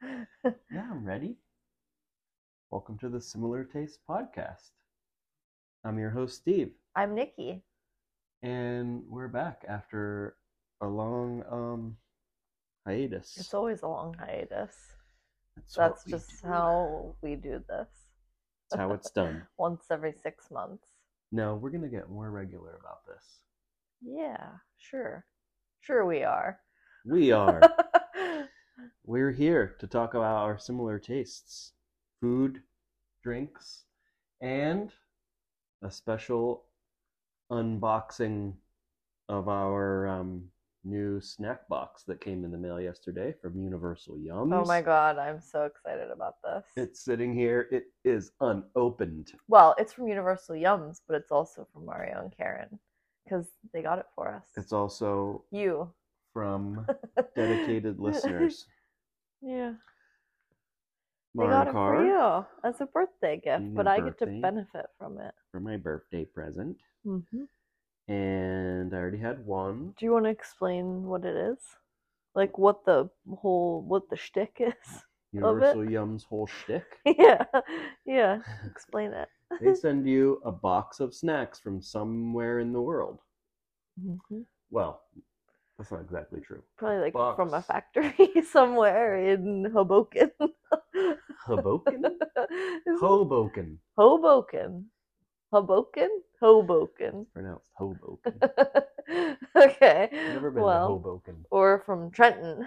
Yeah, I'm ready. Welcome to the Similar Taste Podcast. I'm your host, Steve, I'm Nikki. and we're back after a long hiatus. It's always a long hiatus. That's That's what we just do. how we do this. That's how it's done. Once every 6 months. No, we're going to get more regular about this. Yeah, sure. Sure we are. We are. We're here to talk about our similar tastes, food, drinks, and a special unboxing of our new snack box that came in the mail yesterday from Universal Yums. Oh my god, I'm so excited about this. It's sitting here. It is unopened. Well, it's from Universal Yums, but it's also from Mario and Karen because they got it for us. It's also you from dedicated listeners. Yeah. They got it for you as a birthday gift, but I get to benefit from it. For my birthday present. Mm-hmm. And I already had one. Do you want to explain what it is? Like what the shtick is? Universal Yums whole shtick? Yeah. Explain it. They send you a box of snacks from somewhere in the world. Mm-hmm. Well, that's not exactly true. Probably like from a factory somewhere in Hoboken. Hoboken? Hoboken. Hoboken. Hoboken? Hoboken. It's pronounced Hoboken. Okay. I've never been to Hoboken. Or from Trenton.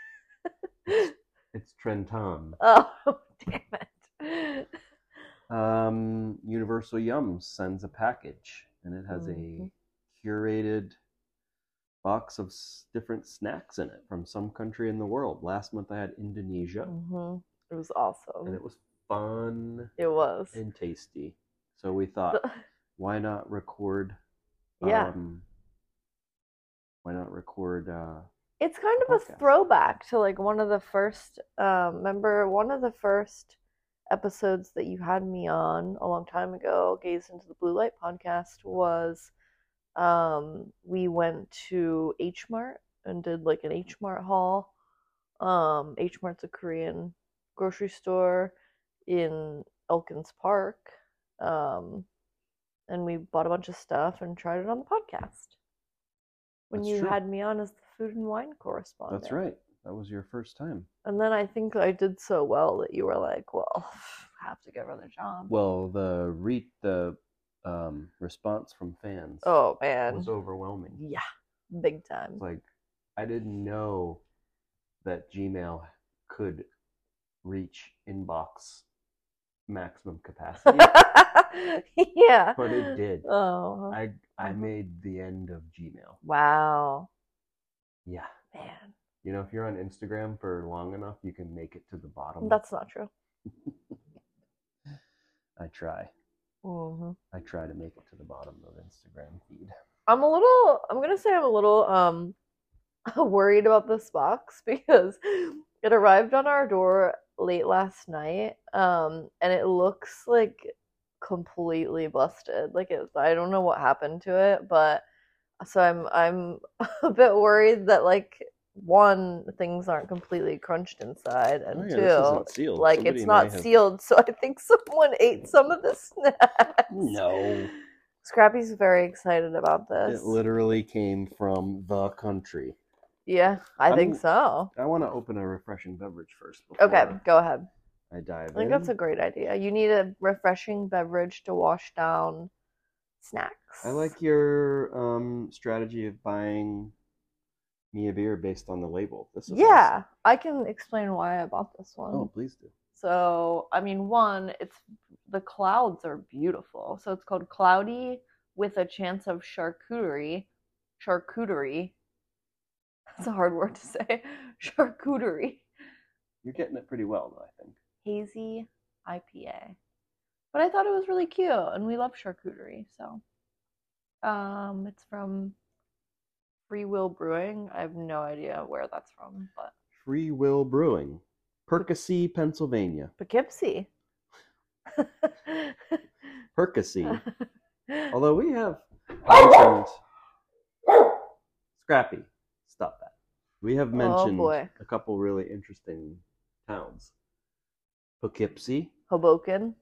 It's Trenton. Oh, damn it. Universal Yums sends a package, and it has a curated box of different snacks in it from some country in the world. Last month I had Indonesia. It was awesome. And it was fun. It was. And tasty. So we thought, why not record? Yeah. Why not record? It's kind of a throwback to like one of the first. Remember one of the first episodes that you had me on a long time ago, Gaze into the Blue Light podcast, was we went to H Mart and did like an H Mart haul. H Mart's a Korean grocery store in Elkins Park. And we bought a bunch of stuff and tried it on the podcast. When you had me on as the food and wine correspondent. That's right. That was your first time. And then I think I did so well that you were like, well, I have to give her the job. Well, the response from fans was overwhelming. Yeah, big time. It's like, I didn't know that Gmail could reach inbox maximum capacity. Yeah. But it did. Oh. I made the end of Gmail. Wow. Yeah. Man. You know, if you're on Instagram for long enough, you can make it to the bottom. That's not true. I try. Mm-hmm. I try to make it to the bottom of Instagram feed. I'm going to say I'm a little worried about this box because it arrived on our door late last night, and it looks like completely busted. Like I don't know what happened to it, but so I'm a bit worried that like one, things aren't completely crunched inside, and two, this isn't sealed. like somebody it's not sealed. So I think someone ate some of the snacks. No. Scrappy's very excited about this. It literally came from the country. Yeah, I think so. I want to open a refreshing beverage first. Okay, go ahead. I dive in. I think that's a great idea. You need a refreshing beverage to wash down snacks. I like your strategy of buying me a beer based on the label. This is awesome. I can explain why I bought this one. Oh, please do. So, I mean, one, the clouds are beautiful. So it's called Cloudy with a Chance of Charcuterie. Charcuterie. That's a hard word to say. Charcuterie. You're getting it pretty well, though, I think. Hazy IPA. But I thought it was really cute, and we love charcuterie, so. It's from Free Will Brewing. I have no idea where that's from, but. Free Will Brewing. Poughkeepsie, Pennsylvania. Poughkeepsie. Poughkeepsie. Although we have mentioned... Scrappy. Stop that. We have mentioned a couple really interesting towns: Poughkeepsie, Hoboken,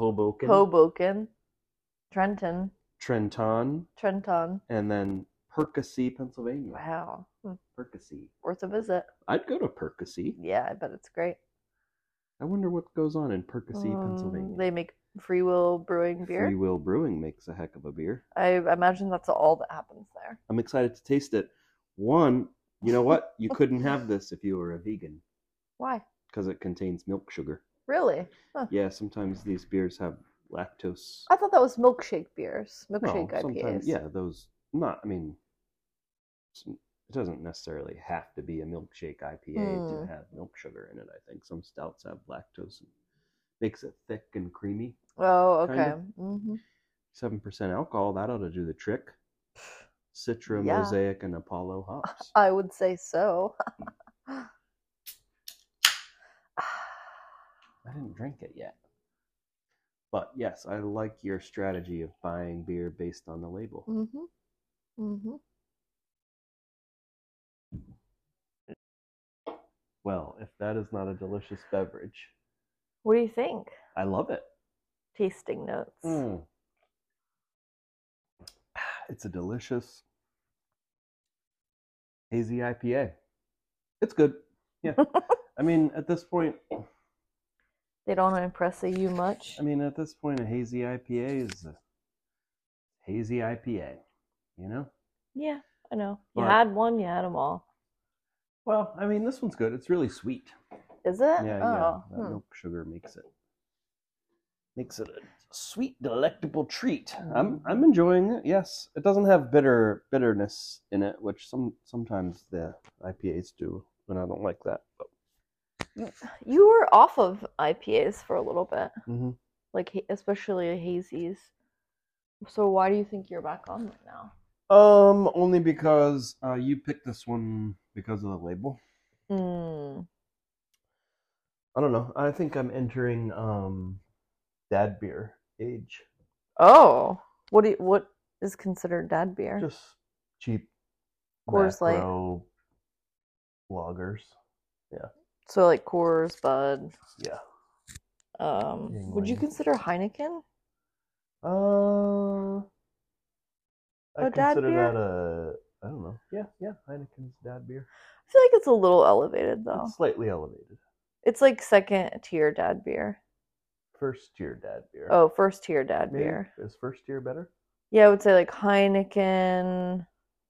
Trenton, Trenton, and then Perkasie, Pennsylvania. Wow. Perkasie. Worth a visit. I'd go to Perkasie. Yeah, I bet it's great. I wonder what goes on in Perkasie, Pennsylvania. They make Free Will Brewing beer. Free Will Brewing makes a heck of a beer. I imagine that's all that happens there. I'm excited to taste it. One, you know what? You couldn't have this if you were a vegan. Why? Because it contains milk sugar. Really? Huh. Yeah, sometimes these beers have lactose. I thought that was milkshake beers. Milkshake IPAs. Sometimes, yeah, those, not, I mean, it doesn't necessarily have to be a milkshake IPA to have milk sugar in it. I think some stouts have lactose and makes it thick and creamy. Oh, okay. 7% alcohol, that ought to do the trick. Citra, Mosaic, and Apollo hops. I would say so. I didn't drink it yet. But yes, I like your strategy of buying beer based on the label. Well, if that is not a delicious beverage. What do you think? I love it. Tasting notes. It's a delicious hazy IPA. It's good. Yeah. I mean, at this point, they don't impress you much. I mean, at this point, a hazy IPA is a hazy IPA, you know? Yeah, I know. You had one, you had them all. Well, I mean, this one's good. It's really sweet. Is it? Yeah. That milk sugar makes it a sweet, delectable treat. I'm enjoying it. Yes, it doesn't have bitterness in it, which sometimes the IPAs do, and I don't like that. But you were off of IPAs for a little bit, like especially hazies. So why do you think you're back on right now? Only because you picked this one because of the label. I don't know. I think I'm entering dad beer age. Oh, what is considered dad beer? Just cheap Coors Light lagers. Yeah. So like Coors, Bud. Yeah. Would you consider Heineken? I consider that I don't know. Yeah, Heineken's dad beer. I feel like it's a little elevated though. It's slightly elevated. It's like second tier dad beer. First tier dad beer. Oh, first tier dad beer. Is first tier better? Yeah, I would say like Heineken,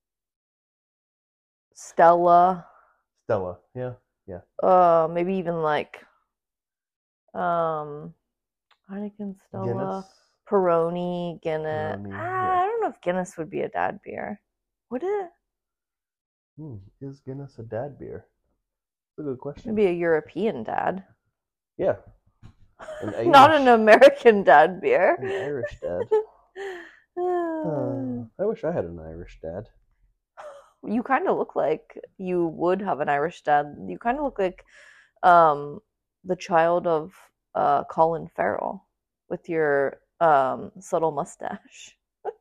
Stella, yeah. Maybe even like Heineken, Stella, Guinness. Peroni, Guinness. I don't know if Guinness would be a dad beer. Would it? Is Guinness a dad beer? That's a good question. Maybe a European dad. Yeah. Not an American dad beer. An Irish dad. I wish I had an Irish dad. You kind of look like you would have an Irish dad. You kind of look like the child of Colin Farrell with your subtle mustache.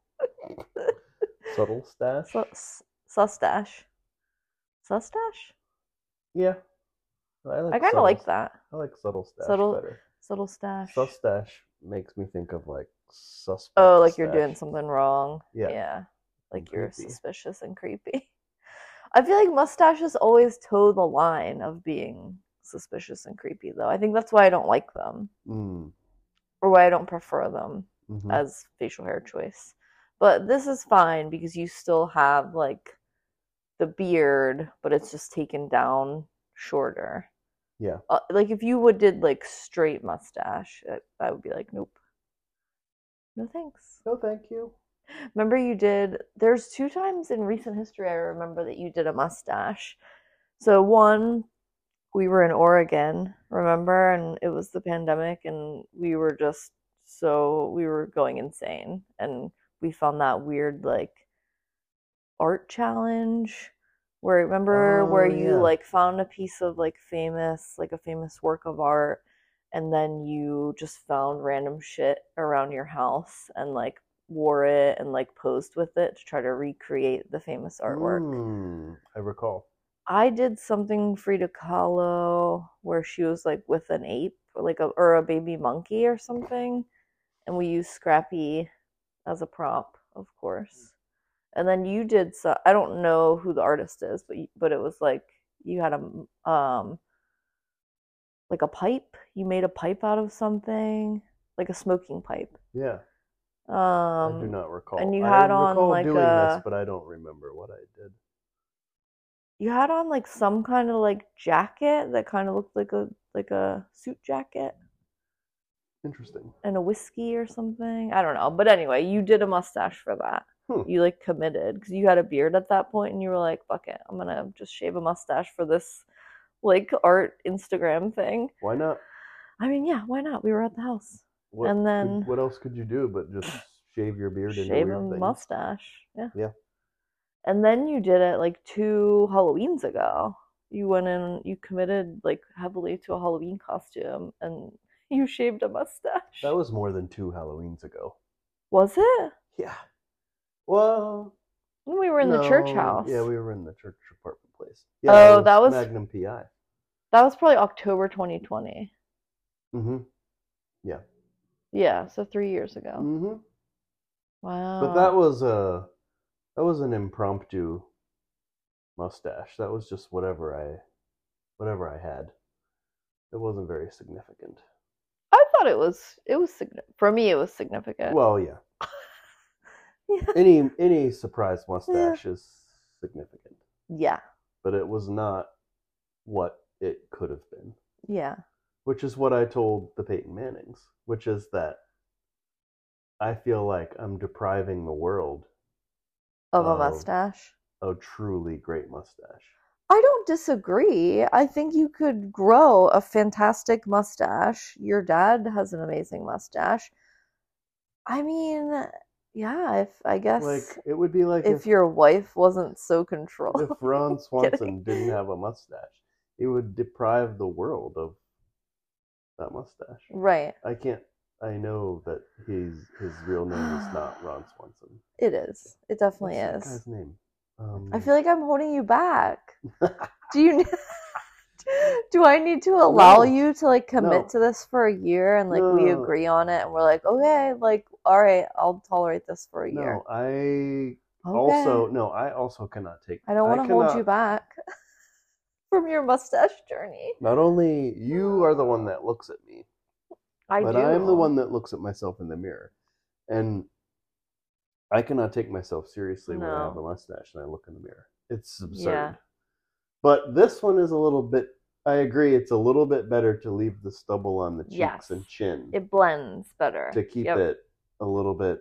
Subtle stash? Sustache. Sustache? Yeah. I kind of like that. I like subtle stash better. Subtle stash. Sustache makes me think of like suspect. Oh, like stash. you're doing something wrong. Yeah. Like you're suspicious and creepy. I feel like mustaches always toe the line of being suspicious and creepy, though. I think that's why I don't like them. Or why I don't prefer them as facial hair choice. But this is fine because you still have like the beard, but it's just taken down shorter. Yeah. Like if you did like straight mustache, I would be like, nope. No thanks. No thank you. Remember there's 2 times in recent history I remember that you did a mustache. So one, we were in Oregon, remember? And it was the pandemic and we were going insane. And we found that weird like art challenge where you like found a piece of like a famous work of art and then you just found random shit around your house and like wore it and like posed with it to try to recreate the famous artwork. I recall. I did something Frida Kahlo where she was like with an ape, or a baby monkey or something, and we used Scrappy as a prop, of course. And then you did so. I don't know who the artist is, but it was like you had like a pipe. You made a pipe out of something, like a smoking pipe. Yeah. I do not recall. And you had I recall on doing this, but I don't remember what I did. You had on like some kind of like jacket that kind of looked like a suit jacket. Interesting. And a whiskey or something. I don't know. But anyway, you did a mustache for that. You like committed because you had a beard at that point and you were like, fuck it, I'm gonna just shave a mustache for this like art Instagram thing. Why not? I mean, yeah, why not? We were at the house. What else could you do but just shave your beard and shave a mustache? Yeah. Yeah. And then you did it like 2 Halloweens ago. You went in, you committed like heavily to a Halloween costume and you shaved a mustache. That was more than 2 Halloweens ago. Was it? Yeah. Well, when we were in the church house. Yeah, we were in the church apartment place. Yeah, that was Magnum PI. That was probably October 2020. Mm-hmm. Yeah. Yeah, so 3 years ago. Mm-hmm. Wow. But that was an impromptu mustache. That was just whatever I had. It wasn't very significant. I thought it was for me it was significant. Well, yeah. Yeah. Any surprise mustache is significant. Yeah. But it was not what it could have been. Yeah. Which is what I told the Peyton Mannings, which is that I feel like I'm depriving the world of a mustache. A truly great mustache. I don't disagree. I think you could grow a fantastic mustache. Your dad has an amazing mustache. I mean, yeah, I guess like it would be like if your wife wasn't so controlled. If Ron Swanson didn't have a mustache, it would deprive the world of that mustache. Right. I know that his real name is not Ron Swanson. It is. It definitely What's is. That guy's name. I feel like I'm holding you back. Do I need to allow you to like commit to this for a year and like we agree on it and we're like, okay, like all right, I'll tolerate this for a year. I also cannot take. I don't want to hold you back from your mustache journey. Not only you are the one that looks at me, but I'm the one that looks at myself in the mirror, and I cannot take myself seriously when I have a mustache and I look in the mirror. It's absurd. Yeah. But this one is a little bit, I agree, it's a little bit better to leave the stubble on the cheeks and chin. It blends better. To keep it a little bit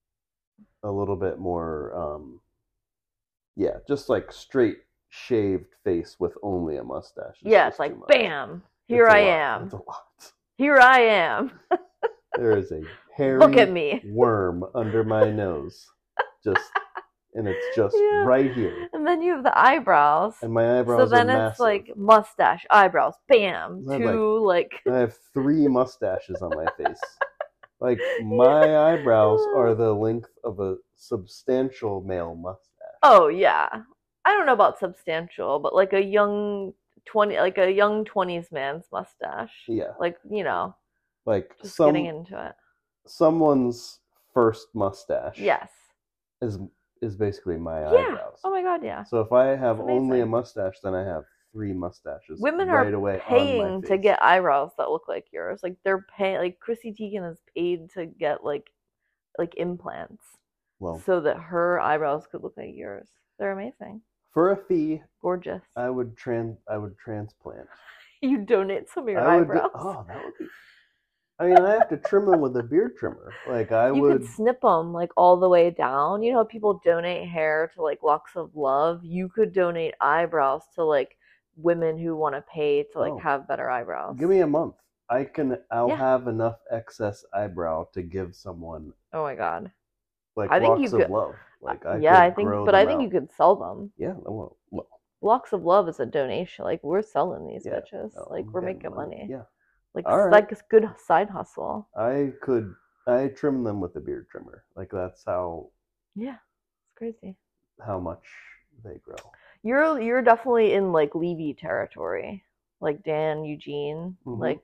more, just like straight shaved face with only a mustache. It's like, bam, here I am. It's a lot. Here I am. There is a hairy Look at me. worm under my nose. And it's just right here. And then you have the eyebrows. And my eyebrows are massive. So then it's like mustache, eyebrows, bam. I have 3 mustaches on my face. Like my eyebrows are the length of a substantial male mustache. Oh yeah. I don't know about substantial, but like a young 20s man's mustache. Yeah. Like, like just getting into it. Someone's first mustache. Yes. Is basically my eyebrows. Oh my god, yeah. So if I have only a mustache, then I have 3 mustaches. Women right are away paying to get eyebrows that look like yours. Like they're paying. Like Chrissy Teigen is paid to get like implants, so that her eyebrows could look like yours. They're amazing. For a fee, gorgeous. I would transplant. You donate some of your eyebrows. That would be. I mean, I have to trim them with a beard trimmer. Like you could snip them like all the way down. You know, people donate hair to like Locks of Love. You could donate eyebrows to like women who want to pay to like have better eyebrows. Give me a month. I'll have enough excess eyebrow to give someone. Oh my god. Like Locks of Love. Like I think you could sell them. Yeah, well. Locks of Love is a donation. Like we're selling these bitches. Like we're making money. Yeah. Like a good side hustle. I trim them with a beard trimmer. Like that's how. Yeah, it's crazy. How much they grow. You're definitely in like Levy territory, like Dan, Eugene. Mhm. Like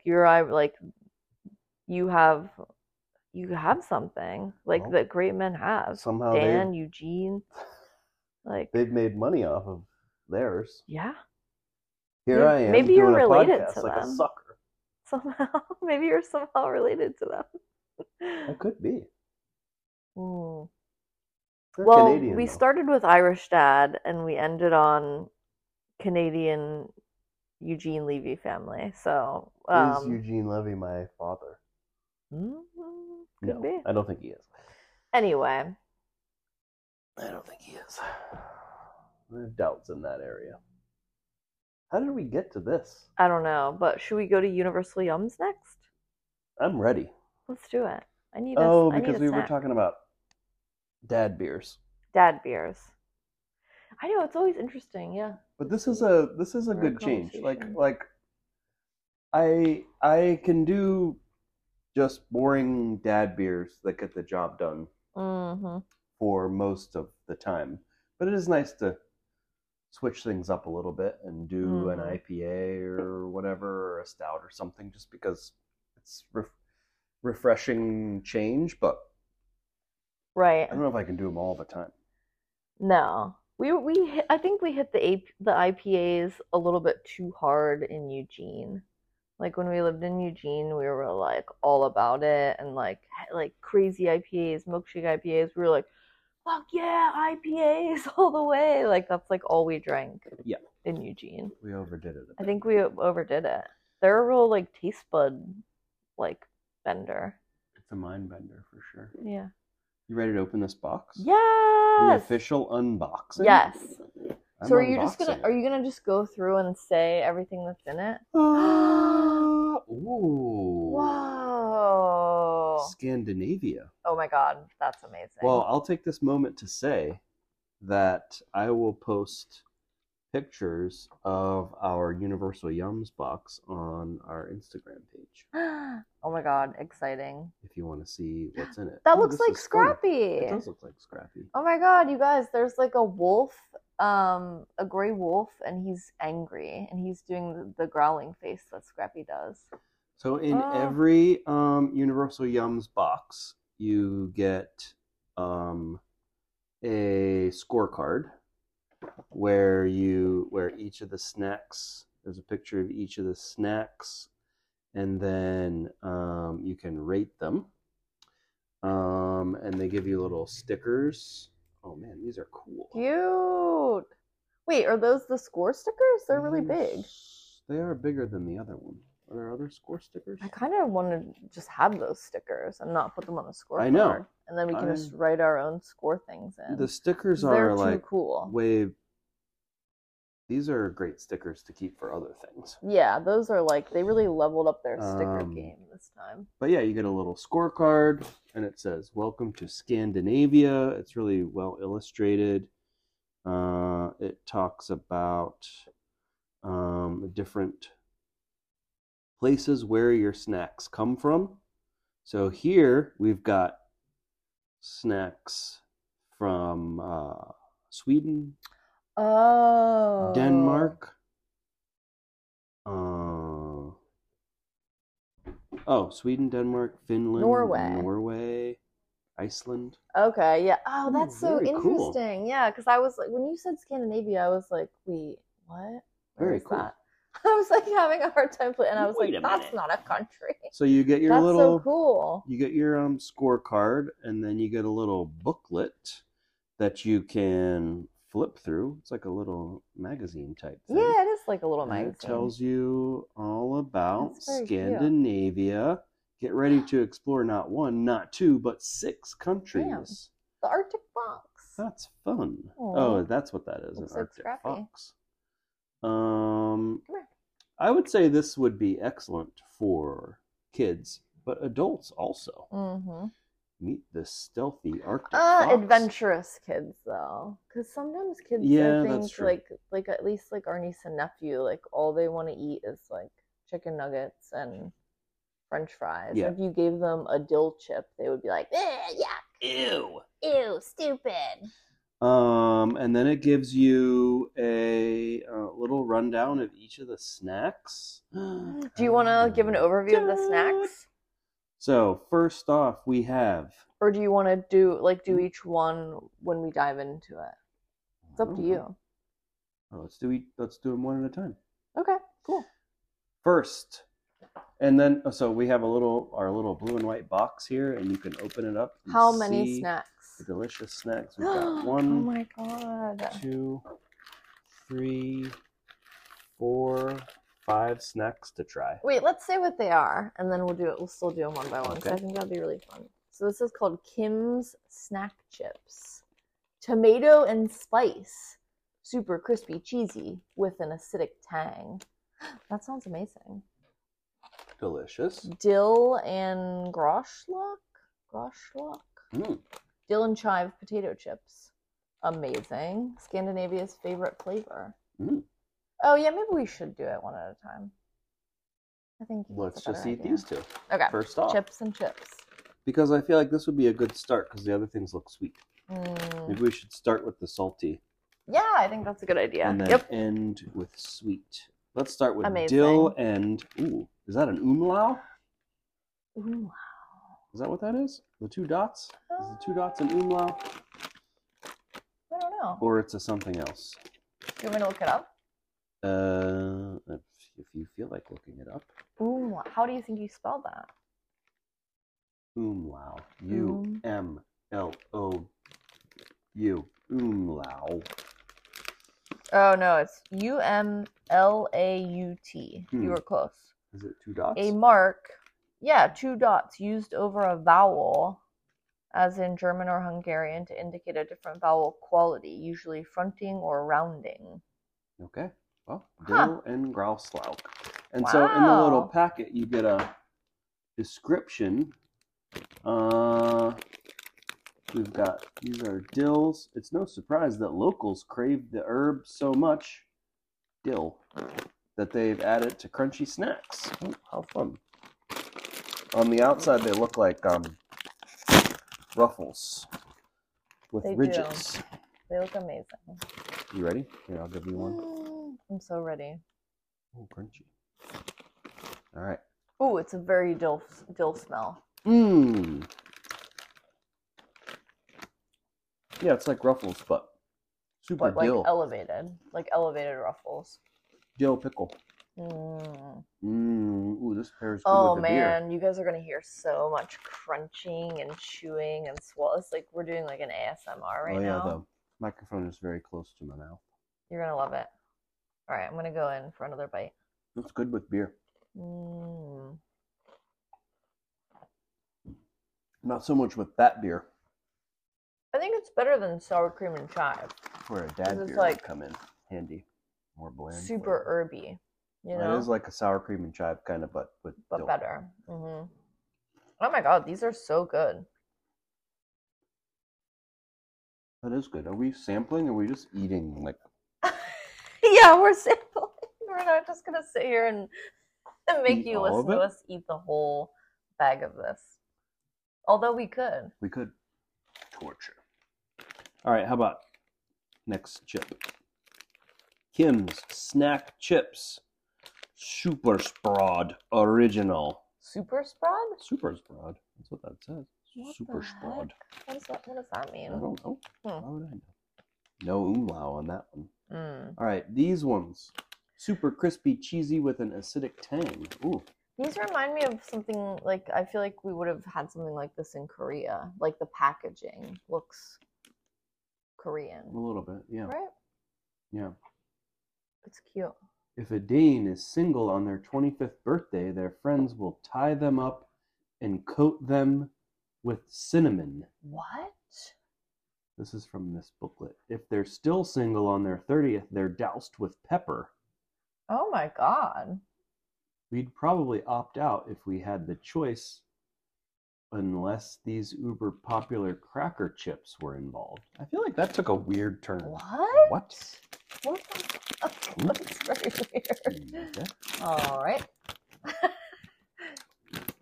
you have something like Well, that great men have. somehow Dan, Eugene, like they've made money off of theirs. yeah. Here I am Maybe you're doing a related podcast to like a them sucker. somehow. Maybe you're somehow related to them. I could be. Mm. They're Well, Canadian, we though. started with Irish Dad and we ended on Canadian Eugene Levy family. So, Is Eugene Levy my father? could be. I don't think he is. Anyway, I don't think he is. I have doubts in that area. How did we get to this? I don't know, but should we go to Universal Yums next? I'm ready. Let's do it. Because we were talking about dad beers. Dad beers. I know, it's always interesting, yeah. But this is a good change. Like I can do just boring dad beers that get the job done for most of the time. But it is nice to switch things up a little bit and do an IPA or whatever, or a stout or something, just because it's refreshing change. But right. I don't know if I can do them all the time. No, I think we hit the IPAs a little bit too hard in Eugene. Like when we lived in Eugene, we were like all about it and like crazy IPAs, milkshake IPAs. We were like, fuck yeah, IPAs all the way. Like that's like all we drank. Yeah. In Eugene. We overdid it. I think we overdid it. They're a real like taste bud like bender. It's a mind bender for sure. Yeah. You ready to open this box? Yes. The official unboxing. Yes. So are you gonna just go through and say everything that's in it? Ooh. Whoa. Scandinavia. Oh my god, that's amazing. Well, I'll take this moment to say that I will post pictures of our Universal Yums box on our Instagram page. Oh my god, exciting. If you want to see what's in it. That looks like Scrappy. It does look like Scrappy. Oh my god, you guys, there's like a wolf, a gray wolf, and he's angry, and he's doing the growling face that Scrappy does. So in every Universal Yums box, you get a scorecard where each of the snacks, there's a picture of each of the snacks, and then you can rate them. And they give you little stickers. Oh man, these are cool. Cute. Wait, are those the score stickers? They're really big. They are bigger than the other one. Are there other score stickers? I kind of want to just have those stickers and not put them on the scorecard. I know. And then we can just write our own score things in. The stickers are like cool. These are great stickers to keep for other things. Yeah, those are like, they really leveled up their sticker game this time. But yeah, you get a little scorecard, and it says, "Welcome to Scandinavia." It's really well illustrated. It talks about different places where your snacks come from. So here we've got snacks from Sweden, Denmark, Sweden, Denmark, Finland, Norway, Iceland. Okay, yeah. Oh, that's so interesting. Cool. Yeah, because I was like, when you said Scandinavia, I was like, wait, what? Very cool. That? I was like having a hard time playing, and I was like, that's not a country. So you get your that's so cool. You get your scorecard, and then you get a little booklet that you can flip through. It's like a little magazine type thing. Yeah, it is like a little magazine. It tells you all about Scandinavia. Cute. Get ready to explore not 1, not 2, but 6 countries. Damn. The Arctic Fox. That's fun. Aww. Oh, that's what that is. Looks an Arctic like Fox. Come here. I would say this would be excellent for kids, but adults also. Mm-hmm. Meet the stealthy Arctic fox. Adventurous kids though, because sometimes kids, I think, like at least like our niece and nephew, like all they want to eat is like chicken nuggets and French fries. Yeah. If you gave them a dill chip, they would be like, yuck, ew, stupid. And then it gives you a little rundown of each of the snacks. Do you want to give an overview of the snacks? So first off, we have. Or do you want to do each one when we dive into it? It's up to you. Oh, let's do them one at a time. Okay, cool. First, and then so we have our little blue and white box here, and you can open it up. How many snacks? The delicious snacks. We've got 1. Oh my god. 2, 3, 4, 5 snacks to try. Wait, let's say what they are, and then we'll still do them one by one. Okay. So I think that'd be really fun. So this is called Kim's Snack Chips. Tomato and spice. Super crispy, cheesy, with an acidic tang. That sounds amazing. Delicious. Dill and groshlock? Mm. Dill and chive potato chips. Amazing. Scandinavia's favorite flavor. Mm. Oh yeah, maybe we should do it one at a time. I think let's just eat these two. Okay. First off. Chips and chips. Because I feel like this would be a good start because the other things look sweet. Mm. Maybe we should start with the salty. Yeah, I think that's a good idea. And then end with sweet. Let's start with Amazing. dill and is that an umlau? Umlau. Is that what that is? The 2 dots? Is the 2 dots an umlau? I don't know. Or it's a something else? Do you want me to look it up? If you feel like looking it up. Umlau. How do you think you spell that? Umlau. U-M-L-O-U. Umlau. Oh no, it's U-M-L-A-U-T. You were close. Is it 2 dots? A mark. Yeah, 2 dots used over a vowel, as in German or Hungarian, to indicate a different vowel quality, usually fronting or rounding. Okay. Well, dill and grouselauk. And so in the little packet, you get a description. We've got, these are dills. It's no surprise that locals crave the herb so much, dill, that they've added to crunchy snacks. Oh, how fun. On the outside, they look like ruffles with ridges. They look amazing. You ready? Here, I'll give you one. I'm so ready. Oh, crunchy. All right. Oh, it's a very dill smell. Mmm. Yeah, it's like Ruffles, but super dill. Like elevated Ruffles. Dill pickle. Mmm. Mmm. Ooh, this pairs good Oh with the beer. man, you guys are gonna hear so much crunching and chewing and swallow. It's like we're doing like an ASMR right now. The microphone is very close to my mouth. You're gonna love it. All right, I'm gonna go in for another bite. It's good with beer. Mmm. Not so much with that beer. I think it's better than sour cream and chive. Where a dad beer like would come in handy. More bland. Super herby. You know? It is like a sour cream and chive kind of, but dill. Better. Mm-hmm. Oh my god, these are so good. That is good. Are we sampling or are we just eating like? Yeah, we're sampling. We're not just gonna sit here and make you all listen to us eat the whole bag of this. Although we could. We could. Torture. All right, how about next chip? Kim's Snack Chips. Super Sproad Original. Super Sproad? Super Sproad. That's what that says. Super Sproad. What does that mean? I don't know. How would I know? No umlau on that one. Mm. All right, these ones. Super crispy, cheesy with an acidic tang. Ooh. These remind me of something like, I feel like we would have had something like this in Korea. Like the packaging looks Korean. A little bit, yeah. Right? Yeah. It's cute. If a Dane is single on their 25th birthday, their friends will tie them up and coat them with cinnamon. What? This is from this booklet. If they're still single on their 30th, they're doused with pepper. Oh my god. We'd probably opt out if we had the choice, unless these uber popular cracker chips were involved. I feel like that took a weird turn. What? What? That's very weird. Okay. All right.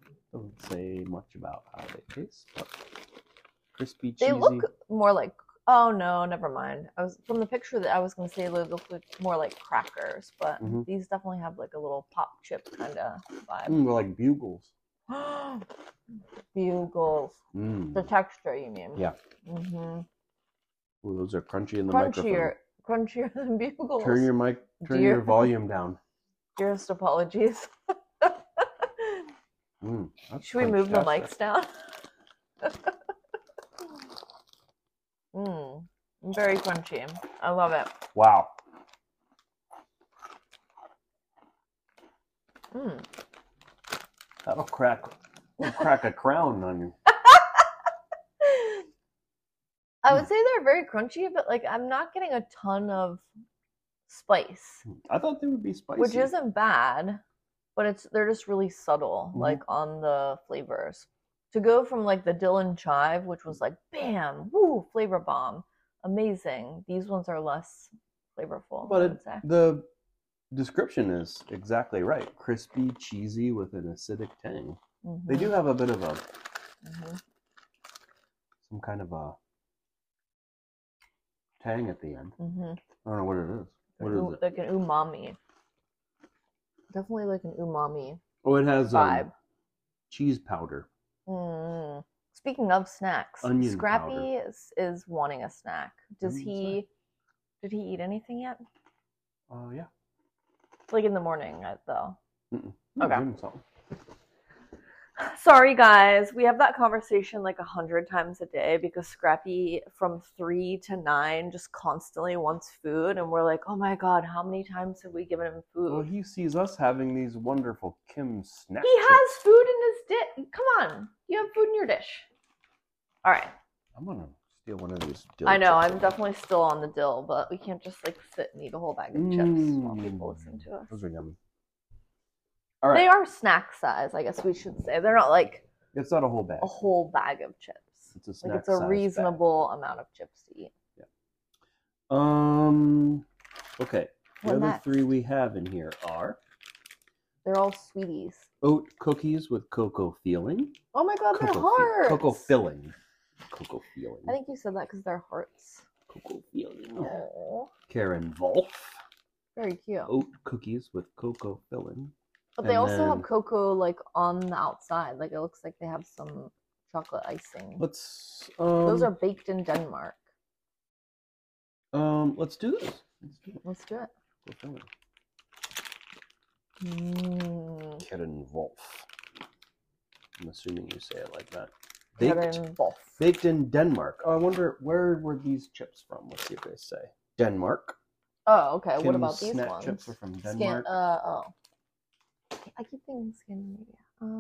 Doesn't say much about how they taste, but crispy, cheesy. They look more like, Oh no, never mind. I was from the picture that I was gonna say they look like more like crackers, but these definitely have like a little pop chip kind of vibe. They're like bugles. Bugles. The texture, you mean? Yeah. Mm-hmm. Ooh, those are crunchy in the microphone. Crunchier than bugles. Turn your volume down. Dearest apologies. Should we move the mics down? Very crunchy. I love it. Wow. That'll crack a crown on you. I would say they're very crunchy, but like I'm not getting a ton of spice. I thought they would be spicy, which isn't bad, but they're just really subtle, like on the flavors. To go from like the dill and chive, which was like bam, woo, flavor bomb, amazing. These ones are less flavorful. But the description is exactly right. Crispy, cheesy with an acidic tang. They do have a bit of a some kind of a tang at the end. I don't know what it is. What is it? Like an umami. Definitely like an umami. Oh, it has vibe. Cheese powder. Speaking of snacks, Onion Scrappy powder. is wanting a snack. Did he eat anything yet? Yeah. Like in the morning, though. Okay. Sorry, guys. We have that conversation like 100 times a day because Scrappy from 3 to 9 just constantly wants food, and we're like, oh my god, how many times have we given him food? Well, he sees us having these wonderful Kim snacks. He has food in his dish. Come on, you have food in your dish. All right. I'm gonna steal one of these dill I know, chips. I'm definitely still on the dill, but we can't just like sit and eat a whole bag of chips while people listen to us. Those are yummy. All right. They are snack size, I guess we should say. They're not like it's not a whole bag. A whole bag of chips. It's a snack like it's a reasonable amount of chips to eat. Yeah. Okay. The other three we have in here are they're all sweeties. Oat cookies with cocoa filling. Oh my god, they're hearts. Cocoa filling. Cocoa filling. I think you said that because they're hearts. Cocoa filling. Aww. Karen Wolf. Very cute. Oat cookies with cocoa filling. But they also have cocoa like on the outside. Like it looks like they have some chocolate icing. Those are baked in Denmark. Let's do this. Let's do it. Karen Wolf. I'm assuming you say it like that. Karen Wolf. Baked in Denmark. Oh, I wonder where were these chips from? Let's see if they say. Denmark. Oh, okay. Kim's what about these snack ones? Chips are from Denmark. I keep thinking Scandinavia.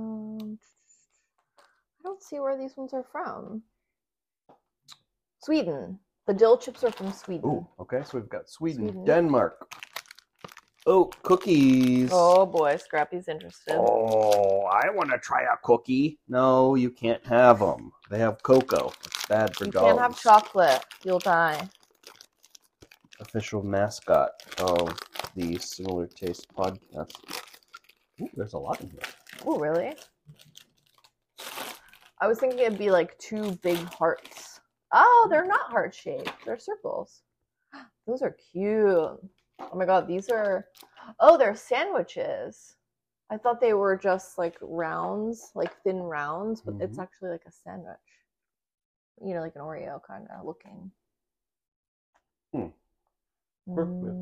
I don't see where these ones are from. Sweden. The dill chips are from Sweden. Oh, okay. So we've got Sweden. Denmark. Oh, cookies. Oh boy, Scrappy's interested. Oh, I want to try a cookie. No, you can't have them. They have cocoa. It's bad for dogs. You can't have chocolate. You'll die. Official mascot of the Similar Taste podcast. Ooh, there's a lot in here. Oh, really? I was thinking it'd be like 2 big hearts. Oh, they're not heart-shaped. They're circles. Those are cute. Oh my god, these are... Oh, they're sandwiches. I thought they were just like rounds, like thin rounds, but it's actually like a sandwich. You know, like an Oreo kind of looking. Perfect.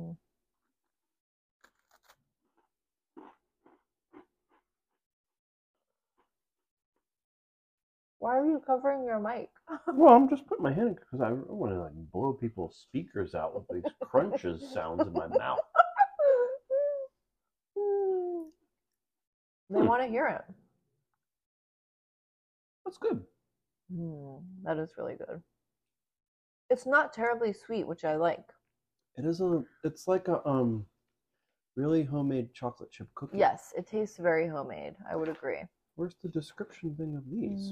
Why are you covering your mic? Well, I'm just putting my hand because I don't want to like blow people's speakers out with these crunches sounds in my mouth. They want to hear it. That's good. That is really good. It's not terribly sweet, which I like. It's like a really homemade chocolate chip cookie. Yes, it tastes very homemade. I would agree. Where's the description thing of these?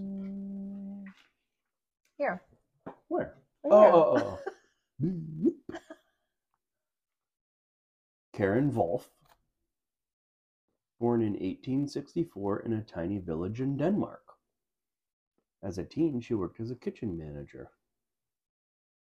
Here. Where? Right Oh. Karen Wolf, born in 1864 in a tiny village in Denmark. As a teen, she worked as a kitchen manager.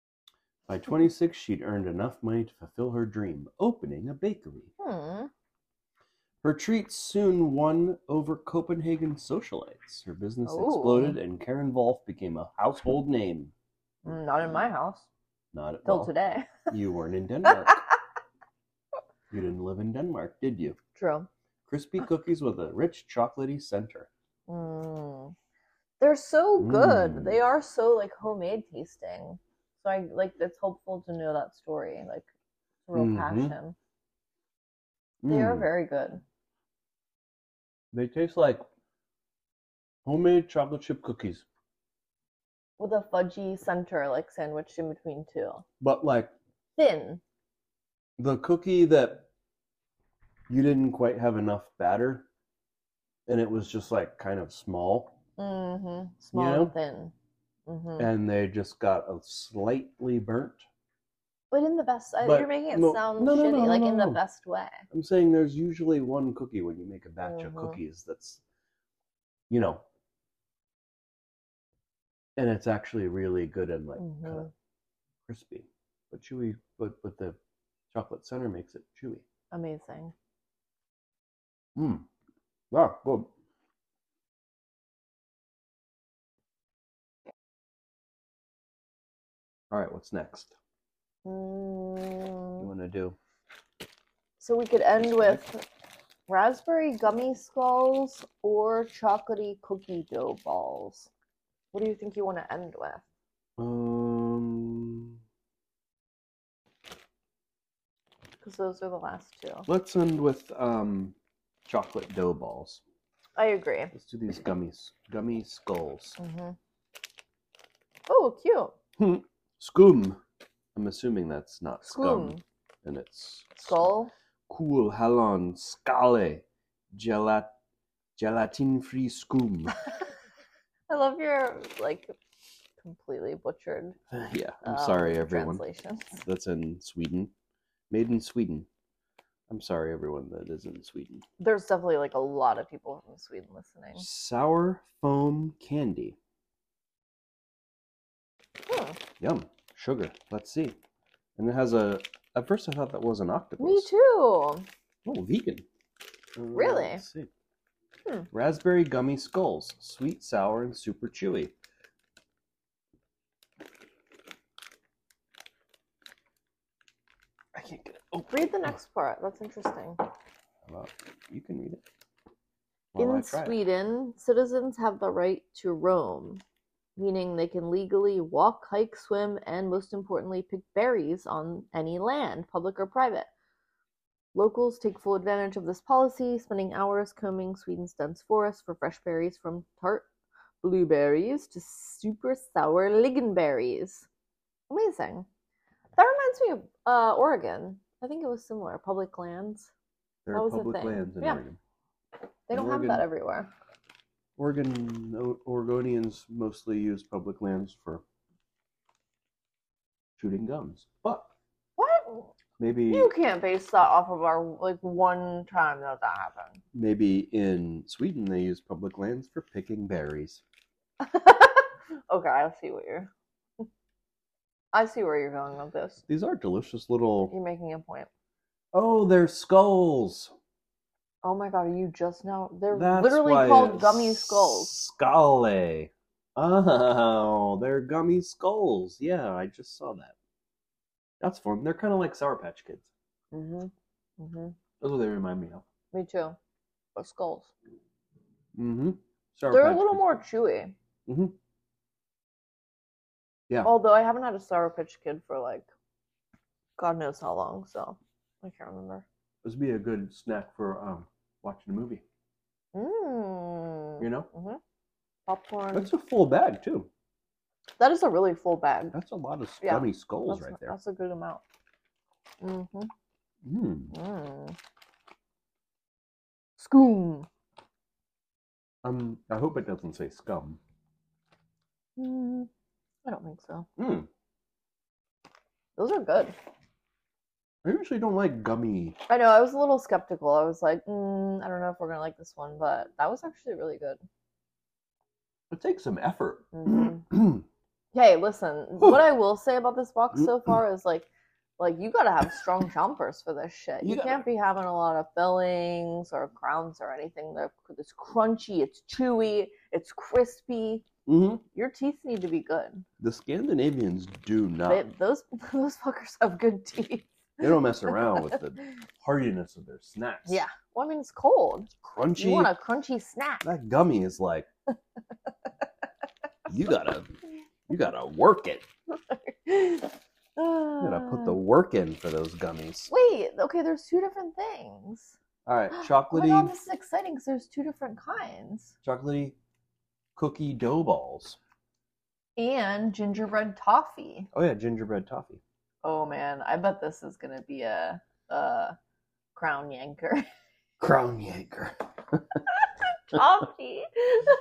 By 26, she'd earned enough money to fulfill her dream, opening a bakery. Her treats soon won over Copenhagen socialites. Her business exploded, and Karen Wolf became a household name. Not in my house. Not at Till all. today. You weren't in Denmark. You didn't live in Denmark, did you? True. Crispy cookies with a rich chocolatey center. They're so good. They are so like homemade tasting. So I like it's hopeful to know that story. Like real passion. They are very good. They taste like homemade chocolate chip cookies. With a fudgy center, like sandwiched in between two. But like thin. The cookie that you didn't quite have enough batter, and it was just like kind of small. Small and thin. And they just got a slightly burnt. But in the best, you're making it sound shitty, like in the best way. I'm saying there's usually one cookie when you make a batch of cookies that's, and it's actually really good and like kind of crispy, but chewy. But the chocolate center makes it chewy. Amazing. Wow, good. All right, what's next? What do you want to do? So we could end with raspberry gummy skulls or chocolatey cookie dough balls. What do you think you want to end with? Because those are the last two. Let's end with chocolate dough balls. I agree. Let's do these gummy skulls. Oh, cute. Skum. I'm assuming that's not scum. And it's skull. Cool Halon Scale gelatin-free skum. I love your like completely butchered. Yeah, I'm sorry, everyone. Translation. That's in Sweden. Made in Sweden. I'm sorry, everyone that is in Sweden. There's definitely like a lot of people from Sweden listening. Sour foam candy. Yum. Sugar. Let's see. And it has at first I thought that was an octopus. Me too. Oh, vegan. Really? Let's see. Raspberry gummy skulls. Sweet, sour, and super chewy. I can't get it. Oh, read the next part. That's interesting. You can read it. In Sweden, citizens have the right to roam, meaning they can legally walk, hike, swim, and most importantly, pick berries on any land, public or private. Locals take full advantage of this policy, spending hours combing Sweden's dense forests for fresh berries from tart blueberries to super sour lingonberries. Amazing. That reminds me of Oregon. I think it was similar. Public lands. There are public lands in Oregon. They don't have that everywhere. Oregonians mostly use public lands for shooting guns. But what? Maybe you can't base that off of our like one time that happened. Maybe in Sweden they use public lands for picking berries. Okay, I see where you're going with this. These are delicious little. You're making a point. Oh, they're skulls. Oh my god, are you just now? They're literally called gummy skulls. Scale. Oh, they're gummy skulls. Yeah, I just saw that. That's fun. They're kind of like Sour Patch Kids. That's what they remind me of. Me too. But skulls. They're a little more chewy. Yeah. Although I haven't had a Sour Patch Kid for like God knows how long, so I can't remember. This would be a good snack for watching a movie. You know? Popcorn. That's a full bag too. That is a really full bag. That's a lot of gummy skulls right there. That's a good amount. Scoom. I hope it doesn't say scum. I don't think so. Those are good. I usually don't like gummy. I know, I was a little skeptical. I was like, I don't know if we're going to like this one, but that was actually really good. It takes some effort. Hey, listen, what I will say about this box so far is like you gotta have strong chompers for this shit. You can't be having a lot of fillings or crowns or anything. It's crunchy, it's chewy, it's crispy. Mm-hmm. Your teeth need to be good. The Scandinavians do not. Those fuckers have good teeth. They don't mess around with the hardiness of their snacks. Yeah. Well, I mean, it's cold. It's crunchy. You want a crunchy snack. That gummy is like, you gotta work it. You gotta put the work in for those gummies. Wait, okay, there's two different things. All right, Oh my chocolatey. God, this is exciting because there's two different kinds. Chocolatey cookie dough balls. And gingerbread toffee. Oh yeah, gingerbread toffee. Oh man, I bet this is gonna be a crown yanker. Crown yanker. Toffee.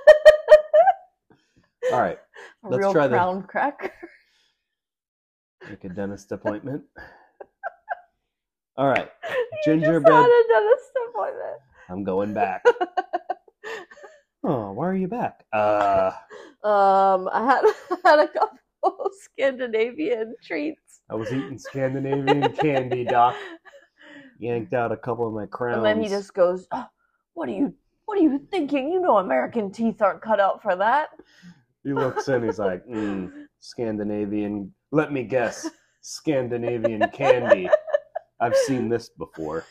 All right, let's real try crown cracker. Make a dentist appointment. All right, gingerbread. gingerbread. You just had a dentist appointment. I'm going back. Oh, why are you back? I had a couple of Scandinavian treats. I was eating Scandinavian candy, Doc. Yanked out a couple of my crowns. And then he just goes, oh, what are you thinking? You know American teeth aren't cut out for that. He looks in, he's like, Scandinavian, let me guess, Scandinavian candy. I've seen this before.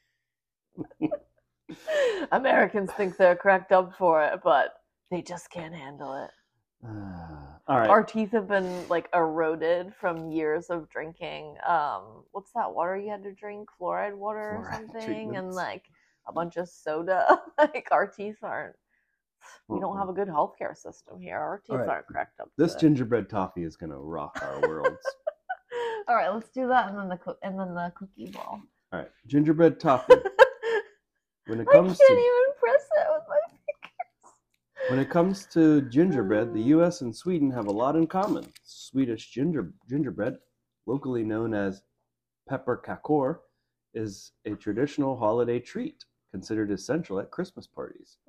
Americans think they're cracked up for it, but they just can't handle it. All right. Our teeth have been like eroded from years of drinking. What's that water you had to drink? Fluoride water or something, treatments. And like a bunch of soda. Like our teeth aren't. We don't have a good healthcare system here. Our teeth aren't cracked up. This gingerbread toffee is gonna rock our worlds. All right, let's do that, and then the cookie ball. All right, gingerbread toffee. When it comes I can't even press it with my fingers. When it comes to gingerbread, the U.S. and Sweden have a lot in common. Swedish gingerbread, locally known as pepparkakor, is a traditional holiday treat considered essential at Christmas parties.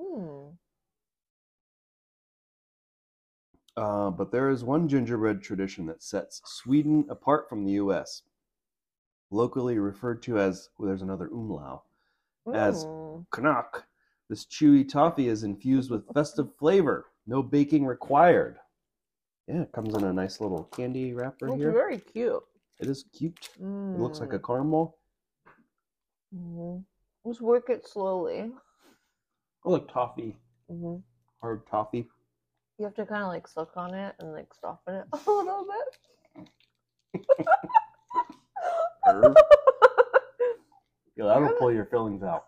But there is one gingerbread tradition that sets Sweden apart from the U.S., locally referred to as, there's another umlau, as knack. This chewy toffee is infused with festive flavor. No baking required. Yeah, it comes in a nice little candy wrapper here. It's very cute. It is cute. It looks like a caramel. Let's work it slowly. Oh, look, toffee. Hard toffee. You have to kind of like suck on it and like soften it a little bit. Yeah, that'll pull your fillings out.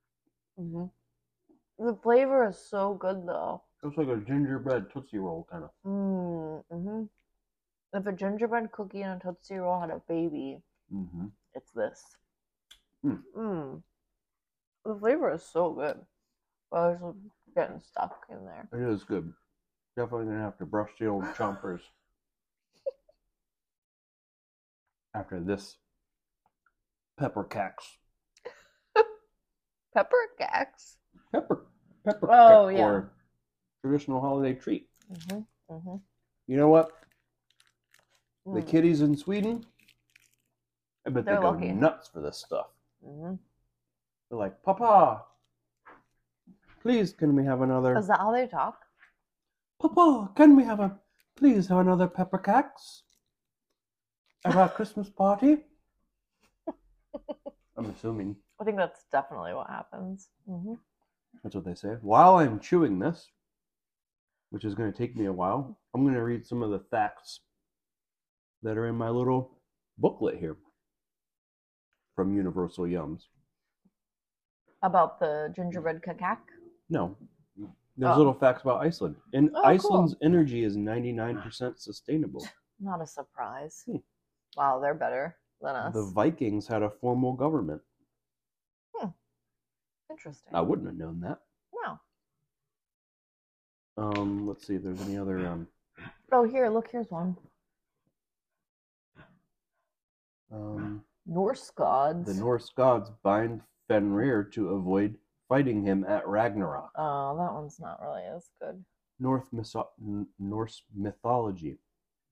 The flavor is so good though. Looks like a gingerbread Tootsie Roll kind of. If a gingerbread cookie and a Tootsie Roll had a baby, it's this. The flavor is so good. But I was getting stuck in there. It is good. Definitely gonna have to brush the old chompers after this pepper cax. Pepper cax? Pepper Oh, yeah. Or traditional holiday treat. You know what? The kiddies in Sweden, I bet they go nuts for this stuff. They're like, Papa, please can we have another? Is that how they talk? Papa, can we please have another pepper cax at our Christmas party? I'm assuming. I think that's definitely what happens. That's what they say. While I'm chewing this, which is going to take me a while, I'm going to read some of the facts that are in my little booklet here from Universal Yums. About the gingerbread kakak? No. There's little facts about Iceland. And Iceland's energy is 99% sustainable. Not a surprise. Wow, they're better than us. The Vikings had a formal government. Interesting. I wouldn't have known that. No. Let's see if there's any other Oh, here, look, here's one. Norse gods. The Norse gods bind Fenrir to avoid fighting him at Ragnarok. Oh, that one's not really as good. Norse mythology.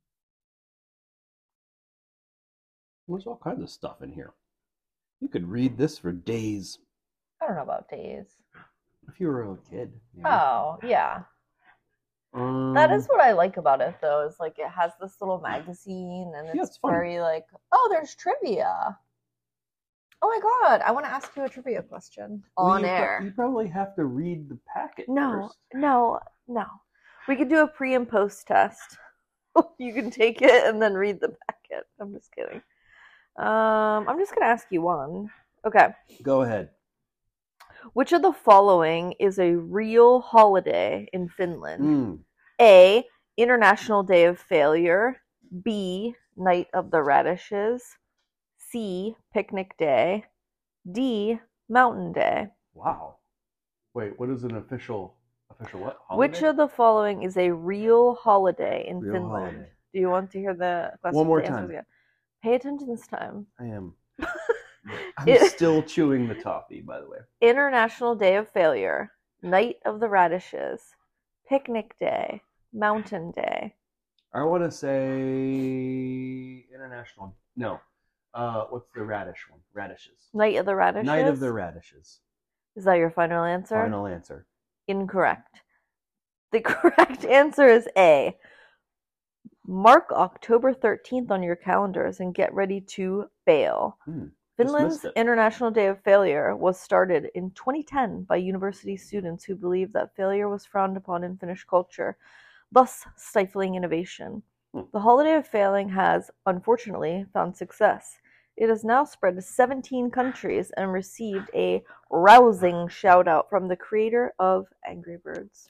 There's all kinds of stuff in here. You could read this for days. I don't know about days. If you were a kid. Maybe. Oh, yeah. That is what I like about it, though, is like it has this little magazine and it's very like, oh, there's trivia. Oh my god, I want to ask you a trivia question on air. You probably have to read the packet first. No. We could do a pre and post test. You can take it and then read the packet. I'm just kidding. I'm just gonna ask you one. Okay. Go ahead. Which of the following is a real holiday in Finland? A. International Day of Failure. B. Night of the Radishes. C. Picnic Day. D. Mountain Day. Wow. Wait, what is an official what? Holiday? Which of the following is a real holiday in Finland? Holiday. Do you want to hear the question? One more time. Again? Pay attention this time. I am. I'm still chewing the toffee, by the way. International Day of Failure, Night of the Radishes, Picnic Day, Mountain Day. I want to say international. No. What's the radish one? Radishes. Night of the Radishes? Night of the Radishes. Is that your final answer? Final answer. Incorrect. The correct answer is A. Mark October 13th on your calendars and get ready to fail. Finland's International Day of Failure was started in 2010 by university students who believed that failure was frowned upon in Finnish culture, thus stifling innovation. The holiday of failing has, unfortunately, found success. It has now spread to 17 countries and received a rousing shout-out from the creator of Angry Birds.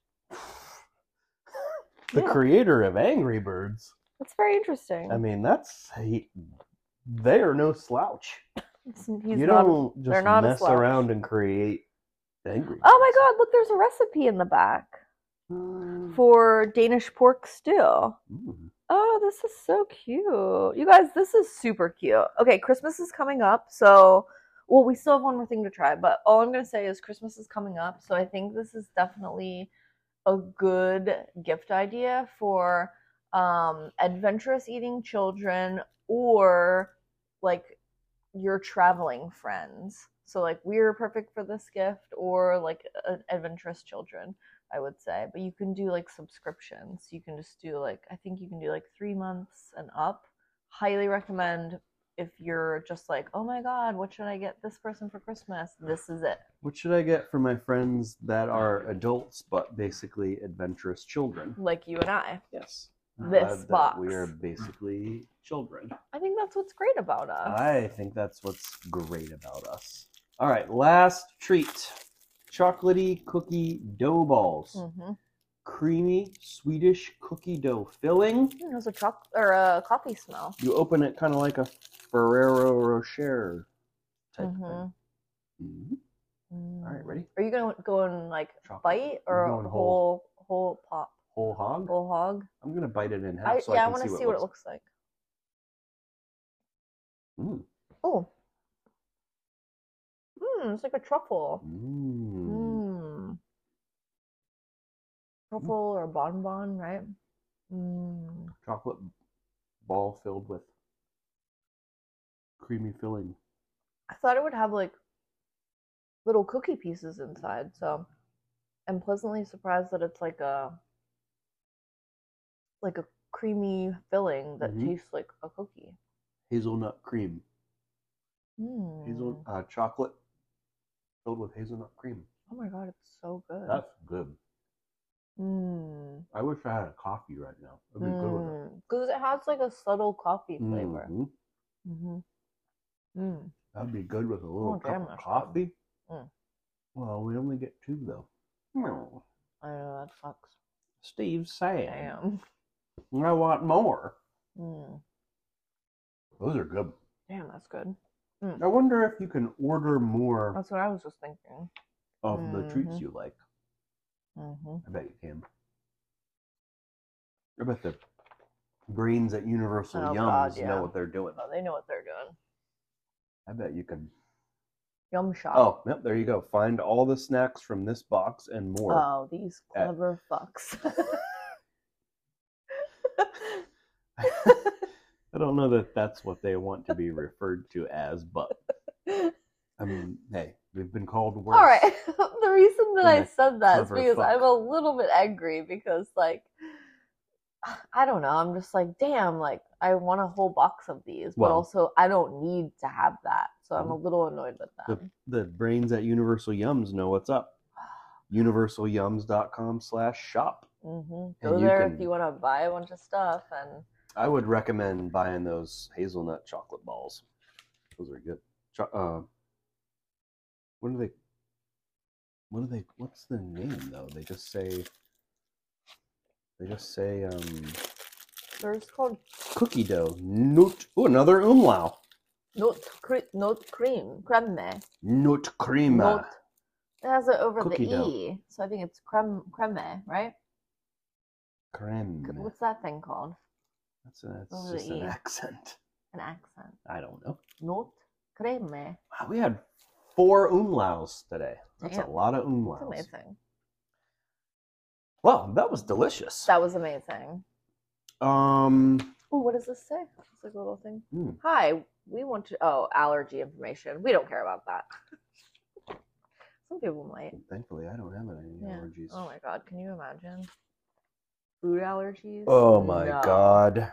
The creator of Angry Birds? That's very interesting. I mean, they are no slouch. You don't just mess around and create Angry Birds. Oh my god, look, there's a recipe in the back for Danish pork stew. Oh, this is so cute. You guys, this is super cute. Okay, Christmas is coming up, so... Well, we still have one more thing to try, but all I'm going to say is Christmas is coming up, so I think this is definitely a good gift idea for adventurous eating children or, like, your traveling friends. So, like, we're perfect for this gift, or, like, adventurous children, I would say. But you can do, like, subscriptions. You can just do, like, I think you can do, like, 3 months and up. Highly recommend if you're just like, oh my god, what should I get this person for Christmas? This is it. What should I get for my friends that are adults, but basically adventurous children? Like you and I. Yes. This box. We are basically children. I think that's what's great about us. I think that's what's great about us. All right, last treat. Chocolatey cookie dough balls. Creamy Swedish cookie dough filling. There's a coffee smell. You open it kind of like a Ferrero Rocher type thing. All right, ready? Are you gonna go in like bite or whole pop? Whole hog? Whole hog. I'm gonna bite it in half I want to see what it looks like. Oh. It's like a truffle. Truffle or bonbon, right? Chocolate ball filled with creamy filling. I thought it would have like little cookie pieces inside, so I'm pleasantly surprised that it's like a creamy filling that tastes like a cookie. Hazelnut cream. Chocolate filled with hazelnut cream. Oh my god, it's so good. That's good. I wish I had a coffee right now. That'd be good with it. Because it has like a subtle coffee flavor. That'd be good with a little cup of coffee. Well, we only get 2 though. I know, that sucks. Steve's sad. Damn. I want more. Those are good. Damn, that's good. I wonder if you can order more. That's what I was just thinking. Of the treats you like. I bet you can. I bet the brains at Universal Yums know what they're doing. Oh, they know what they're doing. I bet you can. Yum shop. Oh, yep, there you go. Find all the snacks from this box and more. Oh, these clever fucks. I don't know that that's what they want to be referred to as, but I mean, hey, we've been called worse. All right. The reason that I said that is clever because fuck. I'm a little bit angry because, like, I don't know. I'm just like, damn, like, I want a whole box of these, but Well- also I don't need to have that. So I'm a little annoyed with them. The brains at Universal Yums know what's up. universalyums.com/shop. Go And you there can- if you want to buy a bunch of stuff. And I would recommend buying those hazelnut chocolate balls. Those are good. What are they? What's the name though? They just say. they're just called Cookie dough. Nut. Oh, another umlau. nut cream, creme. Nut cream. Nut. It has it over Cookie the dough. E, so I think it's creme, right? Creme. What's that thing called? That's Over just the an E. accent. An accent. I don't know. Nut creme. Wow, we had 4 umlaus today. That's Damn. a lot of That's umlaus. amazing. Well, that was delicious. That was amazing. Oh, what does this say? It's like a little thing. Hi, we want to. Oh, allergy information. We don't care about that. Some people might. Thankfully, I don't have any allergies. Oh my god, can you imagine? Food allergies? Oh my No. god.